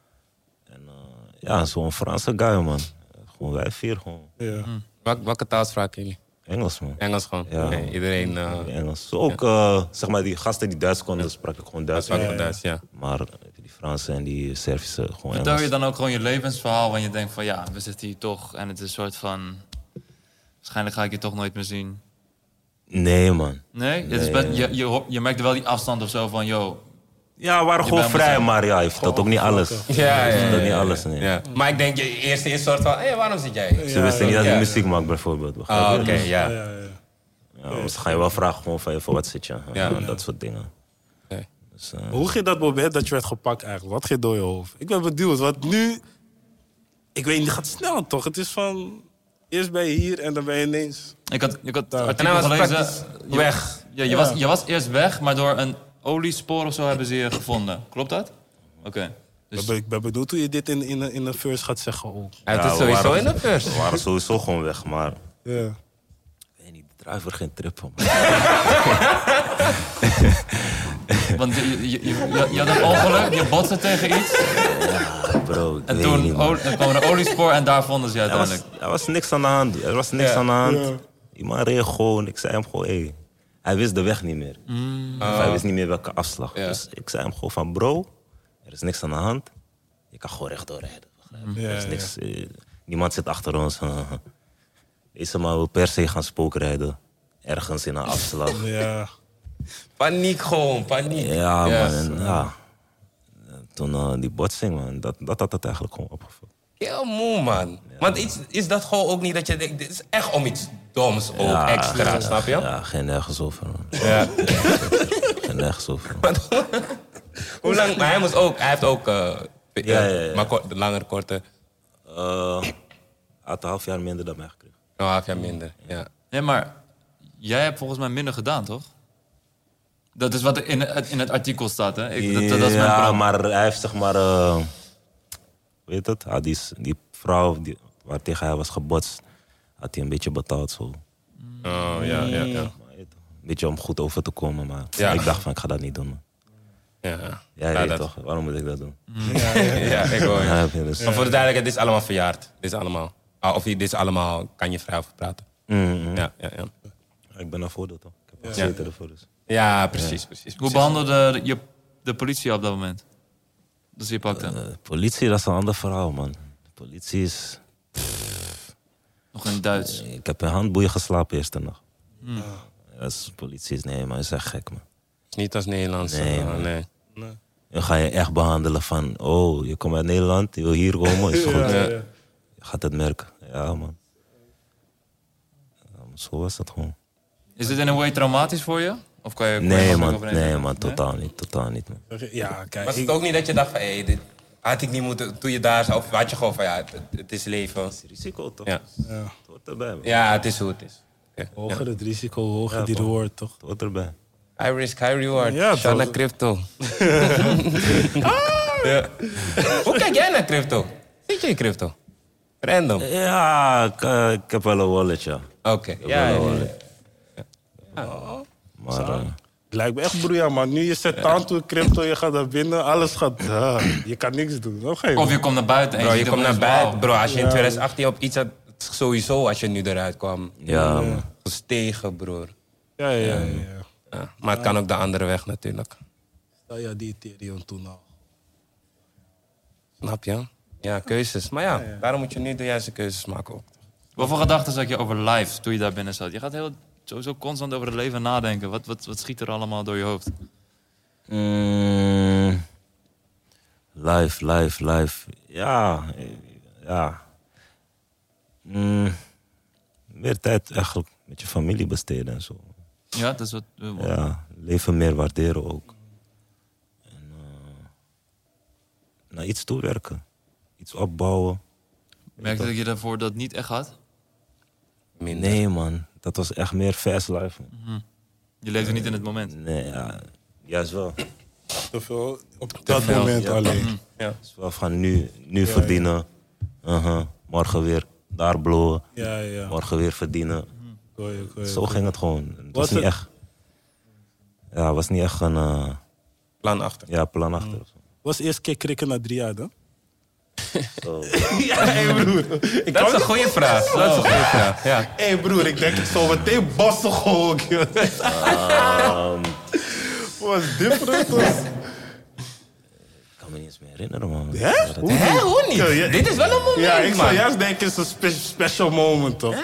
S4: En zo'n Franse guy, man. Gewoon wij 4 gewoon.
S2: Ja.
S1: Welke taal spraken jullie?
S4: Engels, man.
S1: Engels gewoon?
S4: Ja.
S1: Nee, iedereen...
S4: Engels. Zo ook, zeg maar, die gasten die Duits konden, sprak ik gewoon Duits.
S1: sprak gewoon Duits, ja.
S4: Maar die Franse en die Servische gewoon
S3: Vertel
S4: Engels.
S3: je dan ook gewoon je levensverhaal, want je denkt van ja, we zitten hier toch en het is een soort van... Waarschijnlijk ga ik je toch nooit meer zien.
S4: Nee, man.
S3: Nee? Het is je merkte wel die afstand of zo van, yo...
S4: Ja, we waren gewoon
S3: bent
S4: vrij,
S3: meteen-
S4: maar ja, je vertelt ook niet alles.
S1: Ja.
S4: Je vertelt niet alles, nee.
S1: Ja. Maar ik denk, je eerste is soort van... Hé, waarom zit jij?
S4: Ze wisten niet dat ik
S1: Ja.
S4: muziek maak, bijvoorbeeld. Begrijp
S1: Oh,
S4: je?
S1: oké, ja.
S4: Ja, dus ga je wel vragen gewoon van, voor wat zit je?
S1: Ja.
S4: Dat soort dingen.
S1: Oké.
S4: Dus,
S2: Hoe ging dat moment dat je werd gepakt eigenlijk? Wat ging door je hoofd? Ik ben benieuwd, want nu... Ik weet niet, het gaat snel toch? Het is van... Eerst ben je hier en dan ben je ineens...
S3: Ik had het
S1: En
S3: artikel
S1: hij was
S3: gelezen.
S1: praktisch weg.
S3: Ja, je was eerst weg, maar door een oliespoor of zo hebben ze je gevonden. Klopt dat? Oké. Dus
S2: Ik ben benieuwd hoe je dit in een verse gaat zeggen. Oh.
S1: Hij heeft
S4: Ja,
S1: het
S4: we
S1: sowieso
S4: waren-
S1: in de first.
S4: We waren sowieso gewoon weg, maar...
S2: Ja.
S4: Ik weet niet, de driver geen trip, man.
S3: want je had een ongeluk, je botste tegen iets.
S4: Bro, ik
S3: En
S4: weet
S3: toen
S4: niet, man.
S3: kwam er een oliespoor en daar vonden ze je uiteindelijk.
S4: Er was niks aan de hand. Er was niks
S1: Ja.
S4: aan de hand.
S2: Ja.
S4: Iemand reed gewoon. Ik zei hem gewoon, hey. Hij wist de weg niet meer. Of hij wist niet meer welke afslag.
S1: Ja.
S4: Dus ik zei hem gewoon van, bro, er is niks aan de hand. Je kan gewoon rechtdoor rijden. begrijp je?
S2: Ja,
S4: Er is niks, niemand zit achter ons. Deze man wil per se gaan spookrijden. Ergens in een afslag.
S2: Ja.
S1: Paniek gewoon, paniek.
S4: Ja,
S1: Ja.
S4: man. En, ja. Toen die botsing, man. Dat had het eigenlijk gewoon opgevuld.
S1: Heel moe, man. Want is dat gewoon ook niet dat je denkt... Dit is echt om iets doms ook extra, snap je?
S4: Ja, geen nergens over, man.
S1: Ja.
S4: Geen nergens over.
S1: Hoe lang... Maar hij heeft ook...
S4: Ja.
S1: Maar langer, korte...
S4: Hij had een half jaar minder dan mij gekregen.
S1: Een half jaar minder, ja.
S3: Nee, maar jij hebt volgens mij minder gedaan, toch? Dat is wat er in het artikel staat, hè? Dat is mijn
S4: Ja,
S3: probleem.
S4: maar hij heeft zeg maar... weet het? Die vrouw waar tegen hij was gebotst... had hij een beetje betaald zo.
S1: Oh, ja.
S4: Maar, weet je, een beetje om goed over te komen, maar
S1: Ja.
S4: ik dacht van ik ga dat niet doen. Man.
S1: Ja,
S4: Jij
S1: ja,
S4: weet
S1: dat-
S4: toch, waarom moet ik dat doen?
S1: Ja, ik hoor je.
S4: Ja, heb je dus.
S1: Maar voor de duidelijkheid, dit is allemaal verjaard. Dit is allemaal... dit is allemaal... Kan je vrij over praten.
S4: Mhm.
S1: Ja.
S4: Ik ben daarvoor dat toch. Ik heb gezeten ervoor dus.
S1: Ja, precies.
S3: Hoe behandelde de politie op dat moment? Dat ze je pakte?
S4: Politie, dat is een ander verhaal, man. De politie is...
S3: Nog in Duits.
S4: Ik heb in handboeien geslapen eerste nacht. Dat is, politie is... Nee, man, is echt gek, man.
S1: Niet als Nederlands.
S4: Nee, man.
S1: nee.
S4: Dan ga je echt behandelen van... Oh, je komt uit Nederland, je wil hier komen, is goed. Je gaat het merken. Ja, man. Ja, maar zo was dat gewoon.
S3: Is dit in een way traumatisch voor je? Of kan je
S4: Nee,
S3: er
S4: man.
S3: overheen
S4: Nee,
S3: zeggen?
S4: man. Totaal niet. Totaal niet, man.
S2: Ja, kijk.
S1: Was het ook niet dat je dacht van... Hey, dit Had ik niet moeten, toen je daar zat, of had je gewoon van ja, het is leven.
S4: Het is risico, toch?
S1: Ja.
S2: Ja.
S4: Het hoort erbij, man.
S1: Ja, het is hoe het is. Oké.
S2: Hoger het risico, hoger
S4: Ja,
S2: die
S4: toch.
S2: reward, toch?
S4: Het hoort erbij.
S1: High risk, high reward.
S2: Ja,
S1: Shout naar
S2: toch?
S1: crypto. Ja. Hoe kijk jij naar crypto? Zit je in crypto? Random.
S4: Ja, ik heb wel een wallet, ja.
S1: Oké. Ja, ja, ja.
S4: Maar
S2: Lijkt me echt broeia, man. Nu je zet aan toe crypto, je gaat naar binnen, alles gaat... je kan niks doen. Wat ga je
S3: Of
S2: doen?
S3: je komt naar buiten en
S1: Bro, je
S3: ziet
S1: komt naar
S3: opeens,
S1: buiten.
S3: wauw.
S1: Bro, als je in 2018 op iets had, sowieso als je nu eruit kwam.
S4: ja, man.
S1: Gestegen, broer.
S2: Ja.
S1: Ja, maar het kan ook de andere weg natuurlijk.
S2: Stel ja, die Ethereum toen al.
S1: Snap je? Ja, keuzes. Maar ja, daarom moet je nu de juiste keuzes maken ook.
S3: Wat voor gedachten zat je over life toen je daar binnen zat? Je gaat sowieso constant over het leven nadenken. Wat schiet er allemaal door je hoofd?
S4: Live. Ja. Meer tijd eigenlijk met je familie besteden en zo.
S3: Ja, dat is wat...
S4: Ja, leven meer waarderen ook. En naar iets toewerken. Iets opbouwen.
S3: Merkte dat je daarvoor dat niet echt had?
S1: Minder.
S4: Nee, man. Dat was echt meer fast life. Man.
S3: Je leefde niet in het moment.
S4: Nee, ja. Juist wel.
S2: Te veel op dat
S1: veel,
S2: moment
S4: ja.
S2: alleen.
S1: Ja.
S4: Het is wel van nu verdienen. Morgen weer daar blowen.
S2: Ja.
S4: Morgen weer verdienen.
S2: Goeie.
S4: Zo ging het gewoon. Het
S2: Was
S4: was niet
S2: het-
S4: echt... Ja, het was niet echt een
S1: Plan achter.
S4: plan achter.
S2: Was de eerste keer krikken na 3 jaar dan?
S4: Zo.
S1: Dat is een goede vraag. Dat is een goede vraag. Ja.
S2: Hé broer, ik denk ik zo meteen bassen gewoon. Was different, hoor.
S4: Ik kan me niet eens meer herinneren, man.
S2: Hè?
S4: Dat-
S1: Hè, hoe niet?
S2: Ja,
S1: Dit is wel een moment,
S2: Ja, ik zou
S1: man.
S2: juist denken, het is een special moment, toch?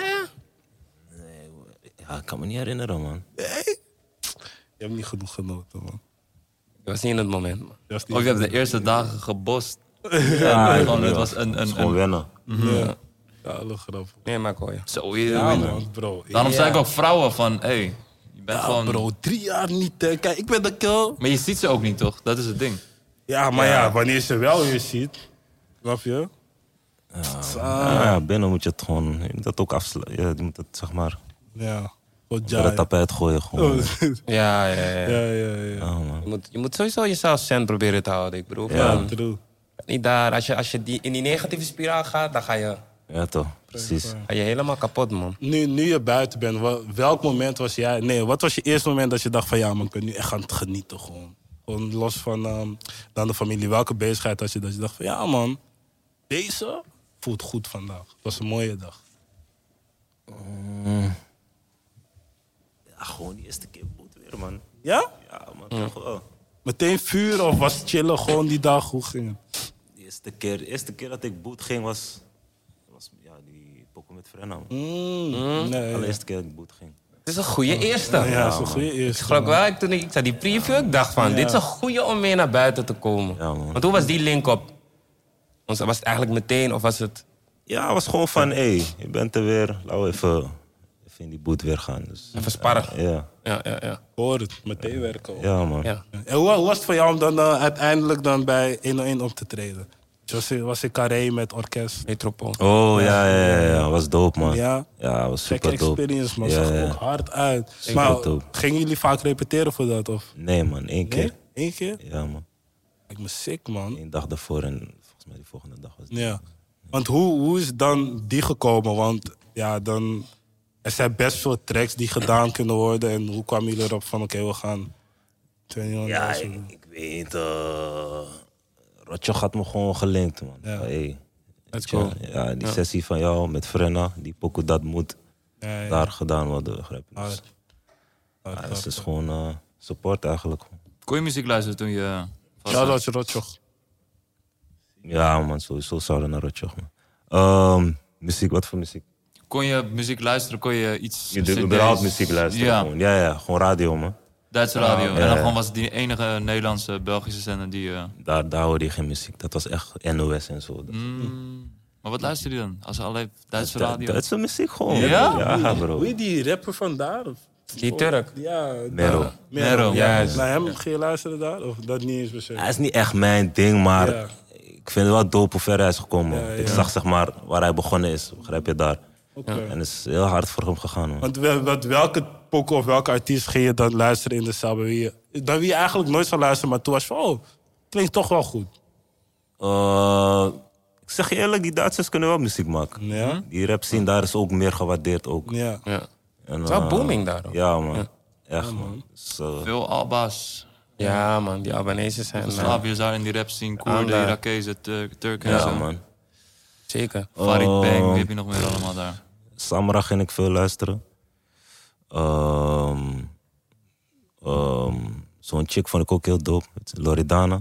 S4: Ja, ik kan me niet herinneren, man.
S2: Je hebt niet genoeg genoten, man.
S1: Je was niet in het moment, man.
S2: Juist niet.
S3: Of je hebt de eerste dagen gebost.
S4: Ja,
S3: Gewoon, het was
S4: gewoon wennen.
S2: Ja, alle grappen.
S1: Nee, maar ik hoor je.
S3: Zo,
S2: Ja, man, bro.
S3: Daarom
S2: Ja.
S3: zei ik ook vrouwen van, hé, je bent
S2: Ja,
S3: gewoon...
S2: bro, 3 jaar niet. Kijk, ik ben de kill.
S3: Maar je ziet ze ook niet, toch? Dat is het ding.
S2: Ja, maar ja, wanneer je ze wel weer ziet. Snap je?
S4: Ja, binnen moet je het gewoon... Je moet dat ook afsluiten. Ja, je moet het, zeg maar...
S2: Ja. Goed,
S4: Op het tapijt gooien, gewoon.
S1: Ja.
S2: Ja.
S4: man.
S1: Je moet sowieso jezelf zen proberen te houden. Ik bedoel,
S4: Ja.
S1: van,
S2: True.
S1: niet daar. Als je in die negatieve spiraal gaat, dan ga je
S4: Ja, toch. Precies.
S1: helemaal kapot, man.
S2: Nu je buiten bent, welk moment was jij... Nee, wat was je eerste moment dat je dacht van... Ja, man, ik ben nu echt aan het genieten, gewoon. Gewoon los van dan de familie. Welke bezigheid had je dat je dacht van... Ja, man, deze voelt goed vandaag. Het was een mooie dag.
S4: Ja, gewoon die eerste keer boet weer, man.
S2: Ja?
S4: Ja, man. Toch wel.
S2: Meteen vuur of was het chillen gewoon die dag? Hoe ging het?
S4: De eerste keer dat ik boet ging was ja, die pokken met Frenna, man.
S2: Nee.
S4: De allereerste keer dat ik boet ging.
S1: Het is een goede eerste.
S2: Ja, dat is een goede eerste.
S1: Ik geloof wel, toen ik zag die preview, ik dacht van, dit is een goede om mee naar buiten te komen.
S4: Ja, man.
S1: Want hoe was die link op? Was het eigenlijk meteen of was het...
S4: Ja, het was gewoon van, hé, je bent er weer. Laten we even in die boet weer gaan. Dus,
S1: Even sparren.
S4: ja.
S1: Ja.
S2: Hoor het, meteen werken.
S4: Ja, man.
S1: Ja.
S2: En hoe was het voor jou om dan uiteindelijk dan bij 101 op te treden? Was in Carré met orkest?
S1: Metropool.
S4: Oh, ja. Was dope, man.
S2: Ja?
S4: Ja, was
S2: Gekke
S4: super dope.
S2: experience, man.
S4: Ja,
S2: Zag er
S4: ja.
S2: ook hard uit.
S4: Super
S2: Maar
S4: dope.
S2: gingen jullie vaak repeteren voor dat? Of?
S4: Nee, man. 1 keer.
S2: Nee? 1 keer?
S4: Ja, man.
S2: Lijkt me sick, man.
S4: 1 dag daarvoor en volgens mij die volgende dag was het.
S2: Ja. Want hoe is dan die gekomen? Want ja, dan... Er zijn best veel tracks die gedaan kunnen worden. En hoe kwamen jullie erop van, oké, we gaan... 21
S4: Ja,
S2: Days
S4: ik weet Rotjo had me gewoon gelinkt, man.
S2: Ja.
S4: Hey,
S2: Let's
S4: weet
S2: go.
S4: je, ja, die sessie van jou met Frenna, die pokoe dat moet
S2: Ja.
S4: daar gedaan worden, begrijp je. Dus,
S2: Hard.
S4: ja,
S2: Hard,
S4: dus het is
S2: hard.
S4: gewoon support eigenlijk.
S3: Kon je muziek luisteren toen je...
S2: Ja, dat is Rotjoch.
S4: Ja, man, sowieso zouden naar Rotjo, man. Muziek, wat voor muziek?
S3: Kon je muziek luisteren? Kon je iets...
S4: Je doet
S3: CD's?
S4: überhaupt muziek luisteren.
S3: Ja,
S4: Gewoon. Ja, gewoon radio, man.
S3: Duitse radio. En dan
S4: ja.
S3: gewoon was het die enige Nederlandse, Belgische zender die...
S4: Daar hoorde je geen muziek. Dat was echt NOS en zo.
S3: Maar wat luisterde je dan? Als alleen Duitse radio?
S4: Duitse muziek gewoon.
S3: Ja?
S4: Ja, bro.
S2: Hoe je die rapper vandaar?
S1: Die Turk.
S2: Ja.
S4: Mero.
S3: Mero.
S1: Juist.
S2: Naar hem ging je luisteren daar? Of dat niet eens per se?
S4: Hij is niet echt mijn ding, maar
S2: Ja.
S4: ik ik vind het wel dope hoe ver hij is gekomen.
S2: Ja, ja.
S4: Ik zag zeg maar waar hij begonnen is, begrijp je daar.
S2: Oké.
S4: En het is heel hard voor hem gegaan, man.
S2: Want welke pokoe of welke artiest ging je dan luisteren in de zaal? Bij wie je eigenlijk nooit zou luisteren, maar toen was je van... Oh, klinkt toch wel goed.
S4: Ik zeg je eerlijk, die Duitsers kunnen wel muziek maken.
S2: Ja?
S4: Die rap scene daar is ook meer gewaardeerd ook.
S2: Ja.
S1: Ja.
S4: En,
S1: Het is wel booming daar ook.
S4: Ja, man. Echt, man. Dus,
S3: Veel Alba's.
S1: Ja, man, die Albanese zijn...
S3: Slaviërs daar in die rap scene. Koerden,
S1: Ander.
S3: Irakezen, Turken en
S4: ja,
S3: zo.
S4: man.
S1: Zeker.
S3: Farid Bang, wie heb je nog meer allemaal daar?
S4: Samra ging ik veel luisteren. Zo'n chick vond ik ook heel dope. Loredana.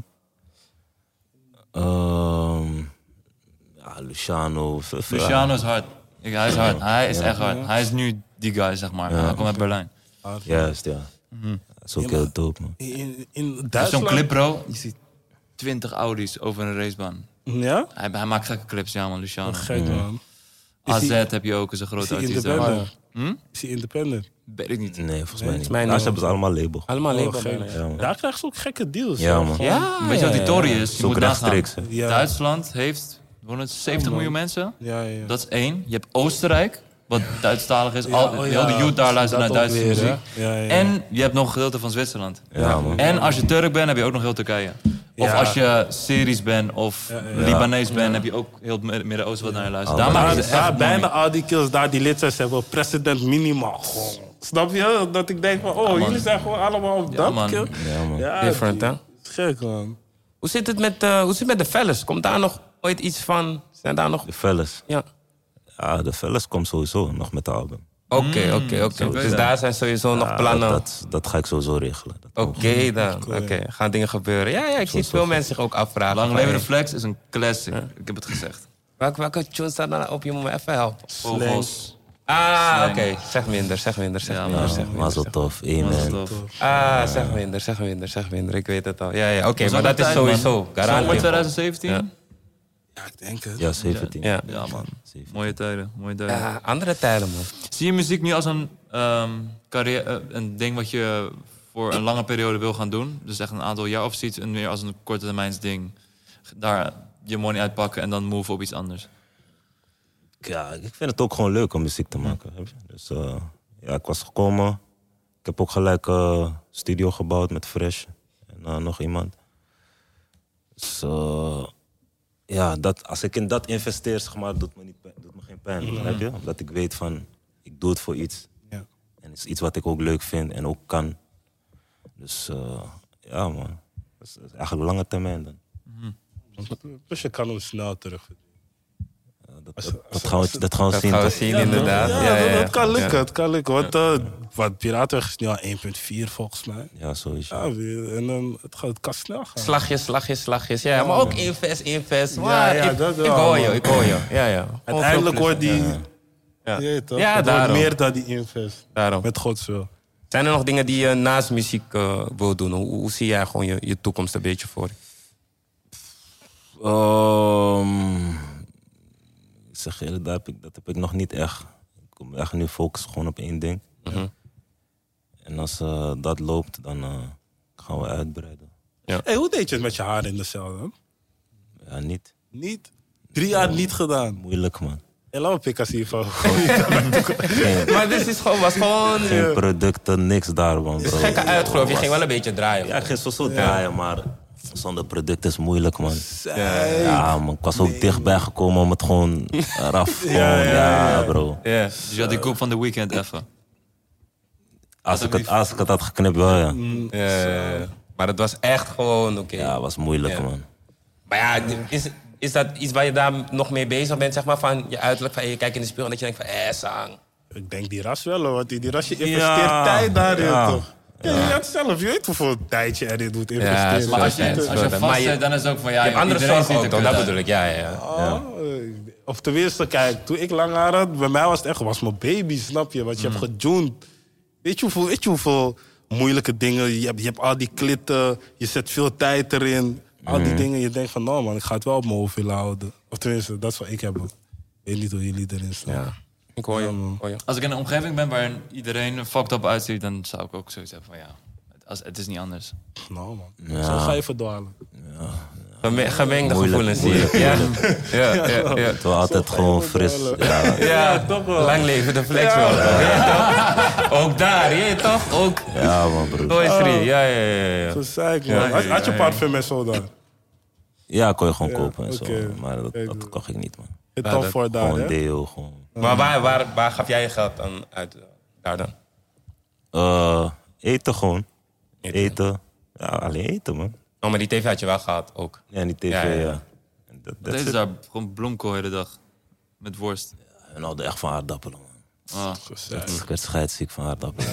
S4: Ja, Luciano.
S3: Luciano is hard. Hij is hard. Hij is echt hard. Hij is nu die guy, zeg maar. Hij komt uit Berlijn.
S4: Juist, ja. Dat is ook heel dope, man.
S2: In
S3: Zo'n
S2: Duitsland...
S3: clip, bro. Je ziet 20 Audi's over een racebaan.
S2: Ja?
S3: Hij maakt gekke clips, ja man, Luciano.
S2: Gek, man.
S3: AZ
S2: hij-
S3: heb je ook, is een
S2: Is
S3: grote
S2: hij
S3: artiest daar.
S2: independent?
S3: Hm?
S2: Is hij independent?
S3: Weet ik niet.
S4: Nee, volgens mij niet.
S1: mij
S4: Daar
S1: niet.
S4: hebben ze allemaal label.
S1: Allemaal
S2: Oh,
S1: label
S2: gek.
S1: bijna.
S4: Ja, man.
S2: Daar krijg je ook gekke deals.
S4: Ja,
S2: hè?
S4: man.
S2: Gewoon-
S1: Ja,
S3: Weet je wat die tory is? Je
S4: Zo
S3: moet nagaan.
S4: rechtstreeks, hè.
S2: Ja.
S3: Duitsland heeft 170 miljoen mensen.
S2: Ja, ja.
S3: Dat is 1. Je hebt Oostenrijk, wat Duitsstalig is.
S2: Ja,
S3: Al,
S2: oh
S3: heel
S2: ja.
S3: de youth daar luistert
S2: Dat
S3: naar
S2: ook
S3: Duitse
S2: weer,
S3: muziek.
S2: hè? Ja, ja.
S3: En je hebt nog een gedeelte van Zwitserland.
S4: Ja, man.
S3: En als je Turk bent, heb je ook nog heel Turkije. Of
S2: Ja.
S3: als je Syrisch bent of Libanees bent, heb je ook heel het Midden-Oosten wat naar je luistert. Daar maken ze echt
S2: bijna
S3: money.
S2: al die kills daar die lid zijn, ze hebben president minimaal. Gewoon. Snap je? Dat ik denk van, oh,
S3: man.
S2: jullie zijn gewoon allemaal op
S3: Ja,
S2: dat
S3: man.
S2: kill.
S4: Ja, man.
S2: Ja,
S1: Different,
S2: die-
S1: hè?
S2: Gek, man.
S1: Hoe zit het met de Fellas? Komt daar nog ooit iets van? Zijn daar nog...
S4: De Fellas.
S1: Ja.
S4: Ja, de Fellas komt sowieso nog met de album.
S1: Oké. Dus daar zijn sowieso nog plannen.
S4: Dat ga ik sowieso regelen. Dat
S1: Oké dan. Oké, gaan dingen gebeuren. Ja, ik zie veel mensen zich ook afvragen.
S3: Lang
S1: van,
S3: Leven de
S1: hey,
S3: Flex is een classic. Ik heb het gezegd.
S1: welke tune staat daar op? Je moet me even helpen.
S3: Vogels.
S1: Ah, oké. Zeg minder.
S4: Mazel tov, amen.
S1: Zeg minder. Ik weet het al. Ja. Oké, maar dat is sowieso.
S3: Zomer
S1: Garantie.
S3: 2017?
S1: Ja.
S2: Ja, ik denk het.
S4: Ja, 17.
S1: Ja.
S3: Ja, man. Mooie tijden.
S1: Ja, andere tijden, man.
S3: Zie je muziek nu als een carrière, een ding wat je voor een lange periode wil gaan doen? Dus echt een aantal jaar of zoiets, en meer als een korte termijns ding. Daar je money uitpakken en dan move op iets anders.
S4: Ja, ik vind het ook gewoon leuk om muziek te maken. Heb je? Dus ja, ik was gekomen. Ik heb ook gelijk studio gebouwd met Fresh en nog iemand. Dus ja, als ik in dat investeer, zeg maar, doet me geen pijn. Begrijp je? Omdat ik weet van, ik doe het voor iets.
S2: Ja.
S4: En het is iets wat ik ook leuk vind en ook kan. Dus ja, man. Dat is eigenlijk lange termijn dan.
S2: Dus je kan hem snel terug.
S4: Dat gaan we zien.
S1: Dat gaan we
S4: toch?
S1: zien, inderdaad.
S2: Dat kan lukken. Het kan lukken. Want wat Piratenweg is nu al 1,4 volgens mij.
S4: Ja, sowieso.
S2: Ja, en het kan snel gaan.
S1: Slagjes. Ja, maar ook invest. Maar
S2: ja,
S1: ik
S2: dat wel,
S1: hoor
S2: man.
S1: je. Ja.
S2: Uiteindelijk wordt die...
S1: Ja.
S2: Je weet toch?
S1: Ja,
S2: Het wordt
S1: daarom.
S2: meer dan die invest.
S1: Daarom.
S2: Met Gods wil.
S1: Zijn er nog dingen die je naast muziek wil doen? Hoe zie jij gewoon je toekomst een beetje voor je?
S4: Ik zeg je eerlijk, dat heb ik nog niet echt. Ik kom echt nu focussen gewoon op één ding. En als dat loopt, dan gaan we uitbreiden.
S2: Hey, hoe deed je het met je haar in de cel dan?
S4: Ja, niet.
S2: Niet? 3 jaar niet gedaan.
S4: Moeilijk, man.
S2: En laat me pikken hiervan.
S1: Maar dit was gewoon
S4: Geen producten, niks daar, man, bro.
S1: gekke uitgeloof. Je ging wel een beetje draaien.
S4: Ja, ik ging zo draaien, maar zonder producten is moeilijk, man.
S2: Ja.
S4: Ja, man. Ik was ook dichtbij gekomen om het gewoon eraf. Ja, bro.
S1: Ja.
S3: Dus je had die koop van The Weeknd even.
S4: Als ik het had geknipt, wel, ja.
S1: Ja. Maar het was echt gewoon oké.
S4: Ja, was moeilijk,
S1: Ja.
S4: man.
S1: Maar ja, is dat iets waar je daar nog mee bezig bent, zeg maar, van je uiterlijk, van je kijkt in de spiegel en dat je denkt van, sang.
S2: Ik denk die ras wel, hoor. Want die ras, je investeert tijd daarin,
S4: ja.
S2: toch? Ja, je hebt zelf, je weet hoeveel tijd je erin doet
S1: Ja,
S2: investeren.
S3: Maar als je
S1: Maar
S3: vast
S1: je-
S3: zit, dan is het ook van ja,
S1: Je hebt andere
S3: iedereen
S1: zorgen
S3: ziet
S1: ook,
S3: er
S1: toch? Dat
S3: kut
S1: bedoel
S3: uit.
S1: ik, ja.
S2: Of tenminste, kijk, toen ik lang haar had, bij mij was het echt was mijn baby, snap je? Want je hebt gejoend. Weet je hoeveel moeilijke dingen, je hebt al die klitten, je zet veel tijd erin. Al die dingen, je denkt van, nou man, ik ga het wel op mijn hoofd willen houden. Of tenminste, dat is wat ik heb. Ik weet niet hoe jullie erin staan.
S1: Ja. Ik hoor je.
S3: Als ik in een omgeving ben waarin iedereen er fucked up uitziet, dan zou ik ook zoiets hebben van ja, het is niet anders.
S2: Nou man,
S4: Ja.
S2: zo ga je verdwalen.
S1: Gemengde
S4: Moeilijk,
S1: gevoelens, zie ik. Ja.
S4: Het was altijd gewoon fris. Ja,
S1: Ja, toch wel. Lang leven de flex wel. Ook daar, je toch? Ook
S4: ja man, broer.
S1: Toy Street. Ja.
S2: Zo zei ik, man. Had je parfum en zo dan?
S4: Ja, kon je gewoon kopen en zo.
S2: oké.
S4: Maar dat kocht ik niet, man.
S2: Het dan voor daar,
S4: Gewoon
S2: hè?
S4: deel, gewoon.
S1: Maar waar gaf jij je geld aan uit daar dan?
S4: Eten gewoon. Eten. Ja, alleen eten, man.
S1: Oh, maar die tv had je wel gehad ook.
S4: Ja, die tv,
S1: Ja, ja.
S4: ja.
S3: Wat is daar? Gewoon bloemkool de hele dag. Met worst.
S4: En hadden echt van aardappelen, man.
S3: Ah.
S4: Ik werd scheidsziek van aardappelen.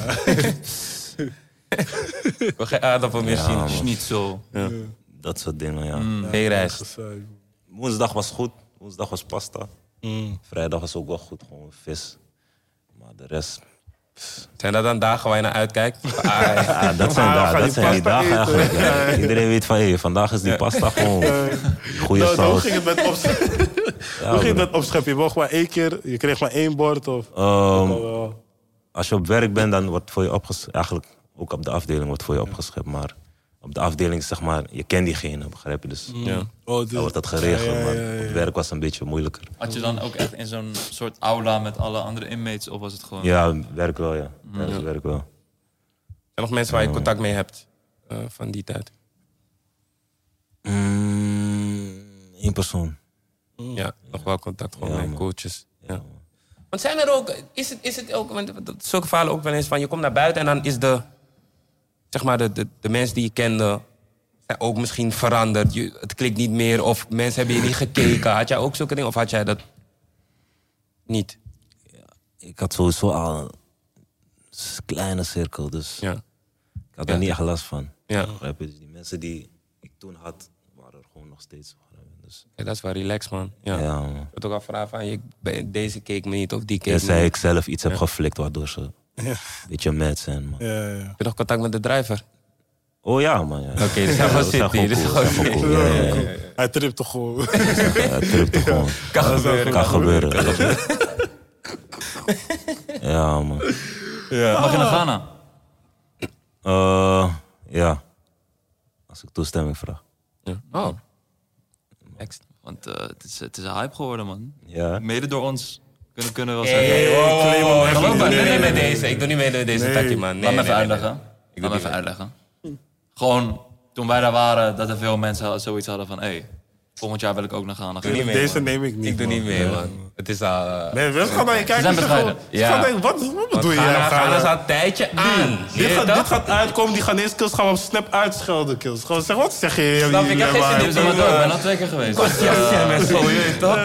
S1: Ik wil geen aardappel meer zien.
S4: man.
S3: Schnitzel.
S4: Dat soort dingen, ja.
S1: Geen rijst.
S4: Woensdag was goed. Woensdag was pasta. Vrijdag was ook wel goed, gewoon vis. Maar de rest...
S1: Zijn dat dan dagen waar je naar uitkijkt?
S4: Ja, dat zijn, dat zijn die dagen eigenlijk. Ja. Iedereen weet van, hé, vandaag is die pasta gewoon goede
S2: Hoe
S4: saus.
S2: ging het met opscheppen? Hoe ging het met opscheppen? Je mocht maar 1 keer, je kreeg maar 1 bord of...
S4: Als je op werk bent, dan wordt voor je opgeschept. Eigenlijk ook op de afdeling wordt voor je opgeschept. Maar op de afdeling, zeg maar, je kent diegene, begrijp je? Dus dan wordt dat geregeld. Maar op het werk was het een beetje moeilijker.
S3: Had je dan ook echt in zo'n soort aula met alle andere inmates? Of was het gewoon...
S4: Ja, werk wel, ja. Werk wel.
S1: Zijn nog mensen waar je contact mee hebt van die tijd?
S4: 1 persoon.
S1: Ja, nog wel contact gewoon met
S4: man.
S1: coaches. Ja. Want zijn er ook, is het ook, want zulke verhalen ook wel eens van, je komt naar buiten en dan is zeg maar de mensen die je kende, zijn ook misschien veranderd. Het klikt niet meer of mensen hebben je niet gekeken. Had jij ook zulke dingen of had jij dat niet?
S4: Ik had sowieso al een kleine cirkel, dus
S1: Ja.
S4: ik had er niet echt last van.
S1: Ja.
S4: Begrijp je? Dus die mensen die ik toen had, waren er gewoon nog steeds. Dus,
S1: Ja, dat is wel relaxed, man. Ja.
S4: ja, man.
S1: Ik had ook al vragen van, deze keek me niet of die keek me
S4: Tenzij
S1: niet.
S4: ik zelf iets heb geflikt waardoor ze een beetje mad zijn, man.
S1: Heb je nog contact met de driver?
S4: Oh ja, man. Ja.
S1: Oké, dus hij was
S4: dat
S1: zit
S4: is
S1: hier.
S4: gewoon
S1: Dus
S4: cool.
S1: gewoon
S4: Dat is gewoon cool. Ja.
S2: Hij tript toch gewoon.
S4: Ja, het tript toch gewoon.
S1: Kan gebeuren.
S4: Kan gebeuren. Ja, man.
S3: Mag je naar Ghana?
S4: Ja. Als ik toestemming vraag.
S1: Ja. Oh. Next.
S3: Want het is een hype geworden, man.
S4: Ja.
S3: Mede door ons. Kunnen we wel
S1: Hey,
S3: zeggen.
S1: geloof me, nee met deze. Ik doe niet mee met deze takje, man. Nee,
S3: Laat me even
S1: nee,
S3: uitleggen.
S1: Ik
S3: Laat
S1: doe
S3: me even
S1: niet
S3: uitleggen. Gewoon, toen wij daar waren, dat er veel mensen zoiets hadden van... Hé, volgend jaar wil ik ook naar Ghana.
S1: doe niet mee,
S2: Deze
S1: man.
S2: neem ik niet.
S1: Ik doe niet mee, man. Het is al...
S2: Nee, we gaan naar je kijken.
S3: zijn bescheiden.
S2: Ja. Wat bedoel je?
S1: Ghana is al een tijdje aan.
S2: Dit gaat uitkomen, die Ghanese kills gaan we op Snap uitschelden, kills. Gewoon zeg, wat zeg je?
S1: Snap je? Ik heb geen zin in
S3: Ik ben al 2 keer geweest.
S1: Ja, met zo, je weet toch?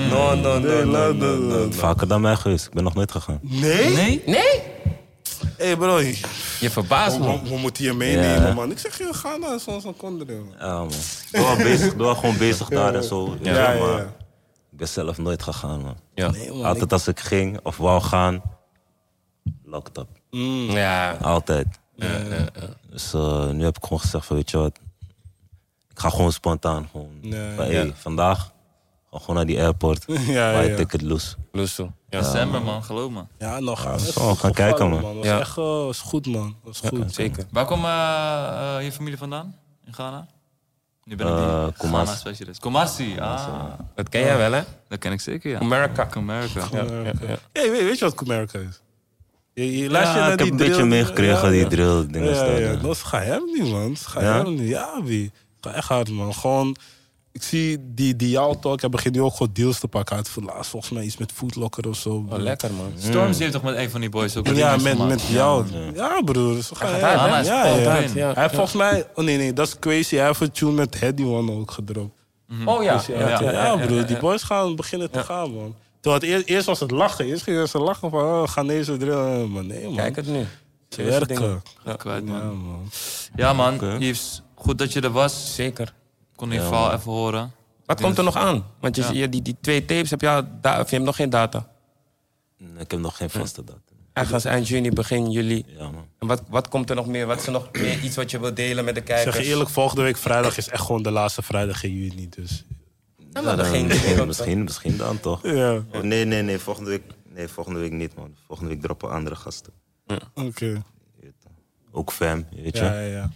S1: No.
S4: Vaker dan mij geweest. Ik ben nog nooit gegaan.
S2: Nee?
S3: Nee?
S1: Nee?
S2: Hé bro,
S1: Je verbaast me.
S2: we moeten je meenemen, man. Ik zeg je, ga naar zo'n kondre, man.
S4: Ja, man. Ik ben wel gewoon bezig daar en zo.
S2: Ja,
S4: maar
S2: ja.
S4: ik ben zelf nooit gegaan, man.
S1: Ja.
S4: Altijd als ik ging of wou gaan, locked up.
S1: Ja.
S4: Altijd. Dus nu heb ik gewoon gezegd van, weet je wat, ik ga gewoon spontaan. Gewoon, van, hey, vandaag, gewoon naar die airport,
S2: Ja.
S4: je ticket loose.
S1: Lusso. Ja.
S3: December, man. Geloof me.
S2: Ja, nog. Ja,
S4: zo, gaan kijken, man.
S2: Dat was
S1: Ja.
S2: echt was goed, man. Dat was goed.
S1: Zeker.
S3: Waar komt je familie vandaan? In Ghana? Nu ben ik die
S4: Kumasi.
S3: Ghana-specialist. Kumasi,
S1: Dat ken jij wel, hè?
S3: dat ken ik zeker, ja.
S1: America.
S3: Amerika.
S2: Hey, weet je wat Comerica is? Je luistert naar
S4: Ik
S2: die
S4: heb een beetje
S2: drill-
S4: meegekregen, die drill dingen.
S2: Ja. Dat is geheim niet, man. Dat is geheim niet. Ja, wie? Het gaat echt hard, man. Gewoon, ik zie die jou talk. Ik begin nu ook gewoon deals te pakken uit. Laatst volgens mij iets met Foodlocker of zo.
S1: Oh, lekker, man.
S3: Storms heeft toch met een van die boys ook een
S2: Ja,
S3: remix gemaakt?
S2: met jou. Ja, broer. Dat is geheim.
S3: Ghana is altijd,
S1: ja.
S2: Hij heeft volgens mij... Oh nee, dat is crazy. Hij heeft een tune met Heady One ook gedropt.
S1: Oh ja.
S2: Ja, broer. Die boys gaan beginnen te gaan, man. Terwijl eerst was het lachen. Eerst gingen ze lachen van Ghanese drill. Maar nee, man.
S1: Kijk het nu.
S2: Werken.
S3: Kwijt, man.
S2: Ja, man.
S3: Ja, man. Yves, goed dat je er was.
S1: Zeker.
S3: Kon je verhaal even horen.
S1: Wat komt er nog aan? Want die 2 tapes heb je al, of je hebt nog geen data.
S4: Ik heb nog geen vaste datum.
S1: Ergens eind juni, begin juli.
S4: Ja, man.
S1: En wat komt er nog meer? Wat is er nog meer iets wat je wilt delen met de
S2: Ik
S1: kijkers?
S2: zeg je eerlijk, volgende week vrijdag is echt gewoon de laatste vrijdag in juni. Dus
S1: Ja, maar begin
S4: Misschien dan toch.
S2: ja,
S4: Oh, nee, volgende week niet, man. Volgende week droppen andere gasten.
S2: oké.
S4: Ook fam, weet je.
S2: Ja.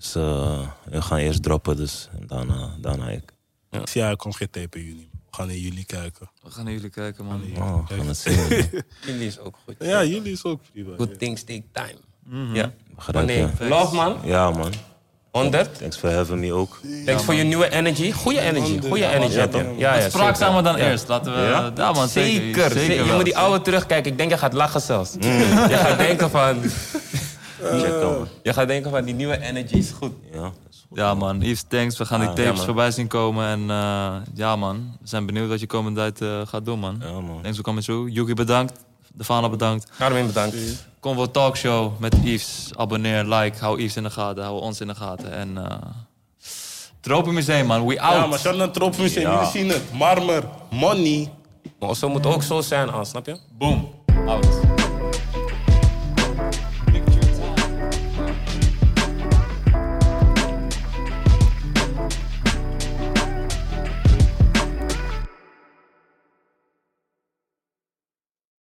S4: Dus we gaan eerst droppen, dus. En daarna ik.
S2: Ja, komt geen tape in juni. We gaan in juli kijken.
S3: We gaan naar jullie kijken, man.
S4: Oh, we gaan het zien.
S1: Jullie is ook goed.
S2: Ja, jullie is ook prima.
S1: Good things take time. Ja.
S4: Begrijp je?
S1: Nee, love man.
S4: Ja, man.
S1: 100.
S4: Thanks for having me ook.
S1: Thanks voor je nieuwe energy. Goede energy. Goede energy heb je. Ja, ja,
S3: Spraakzamer dan
S1: zeker.
S3: eerst. Laten we...
S4: Ja?
S3: Ja, man,
S1: Zeker. Je
S3: wel.
S1: moet die oude terugkijken. Ik denk je gaat lachen zelfs. Je gaat denken van...
S4: Check man.
S1: Je gaat denken van die nieuwe energy is goed.
S4: Ja, dat is goed.
S3: Ja, man. Yves, thanks. We gaan die tapes
S1: man.
S3: voorbij zien komen. En ja, man. We zijn benieuwd wat je komende tijd gaat doen, man.
S4: Ja, man.
S3: Thanks for coming through. Yuki bedankt. Devana bedankt.
S1: Armin bedankt.
S3: Convo Talkshow met Yves. Abonneer, like. Hou Yves in de gaten. Hou ons in de gaten. En... Tropenmuseum, man. We out.
S2: Ja, maar shout naar het Tropenmuseum.
S4: Ja.
S2: Jullie zien het. Marmer. Money.
S1: Maar zo moet ook zo zijn, snap je?
S3: Boom. Out.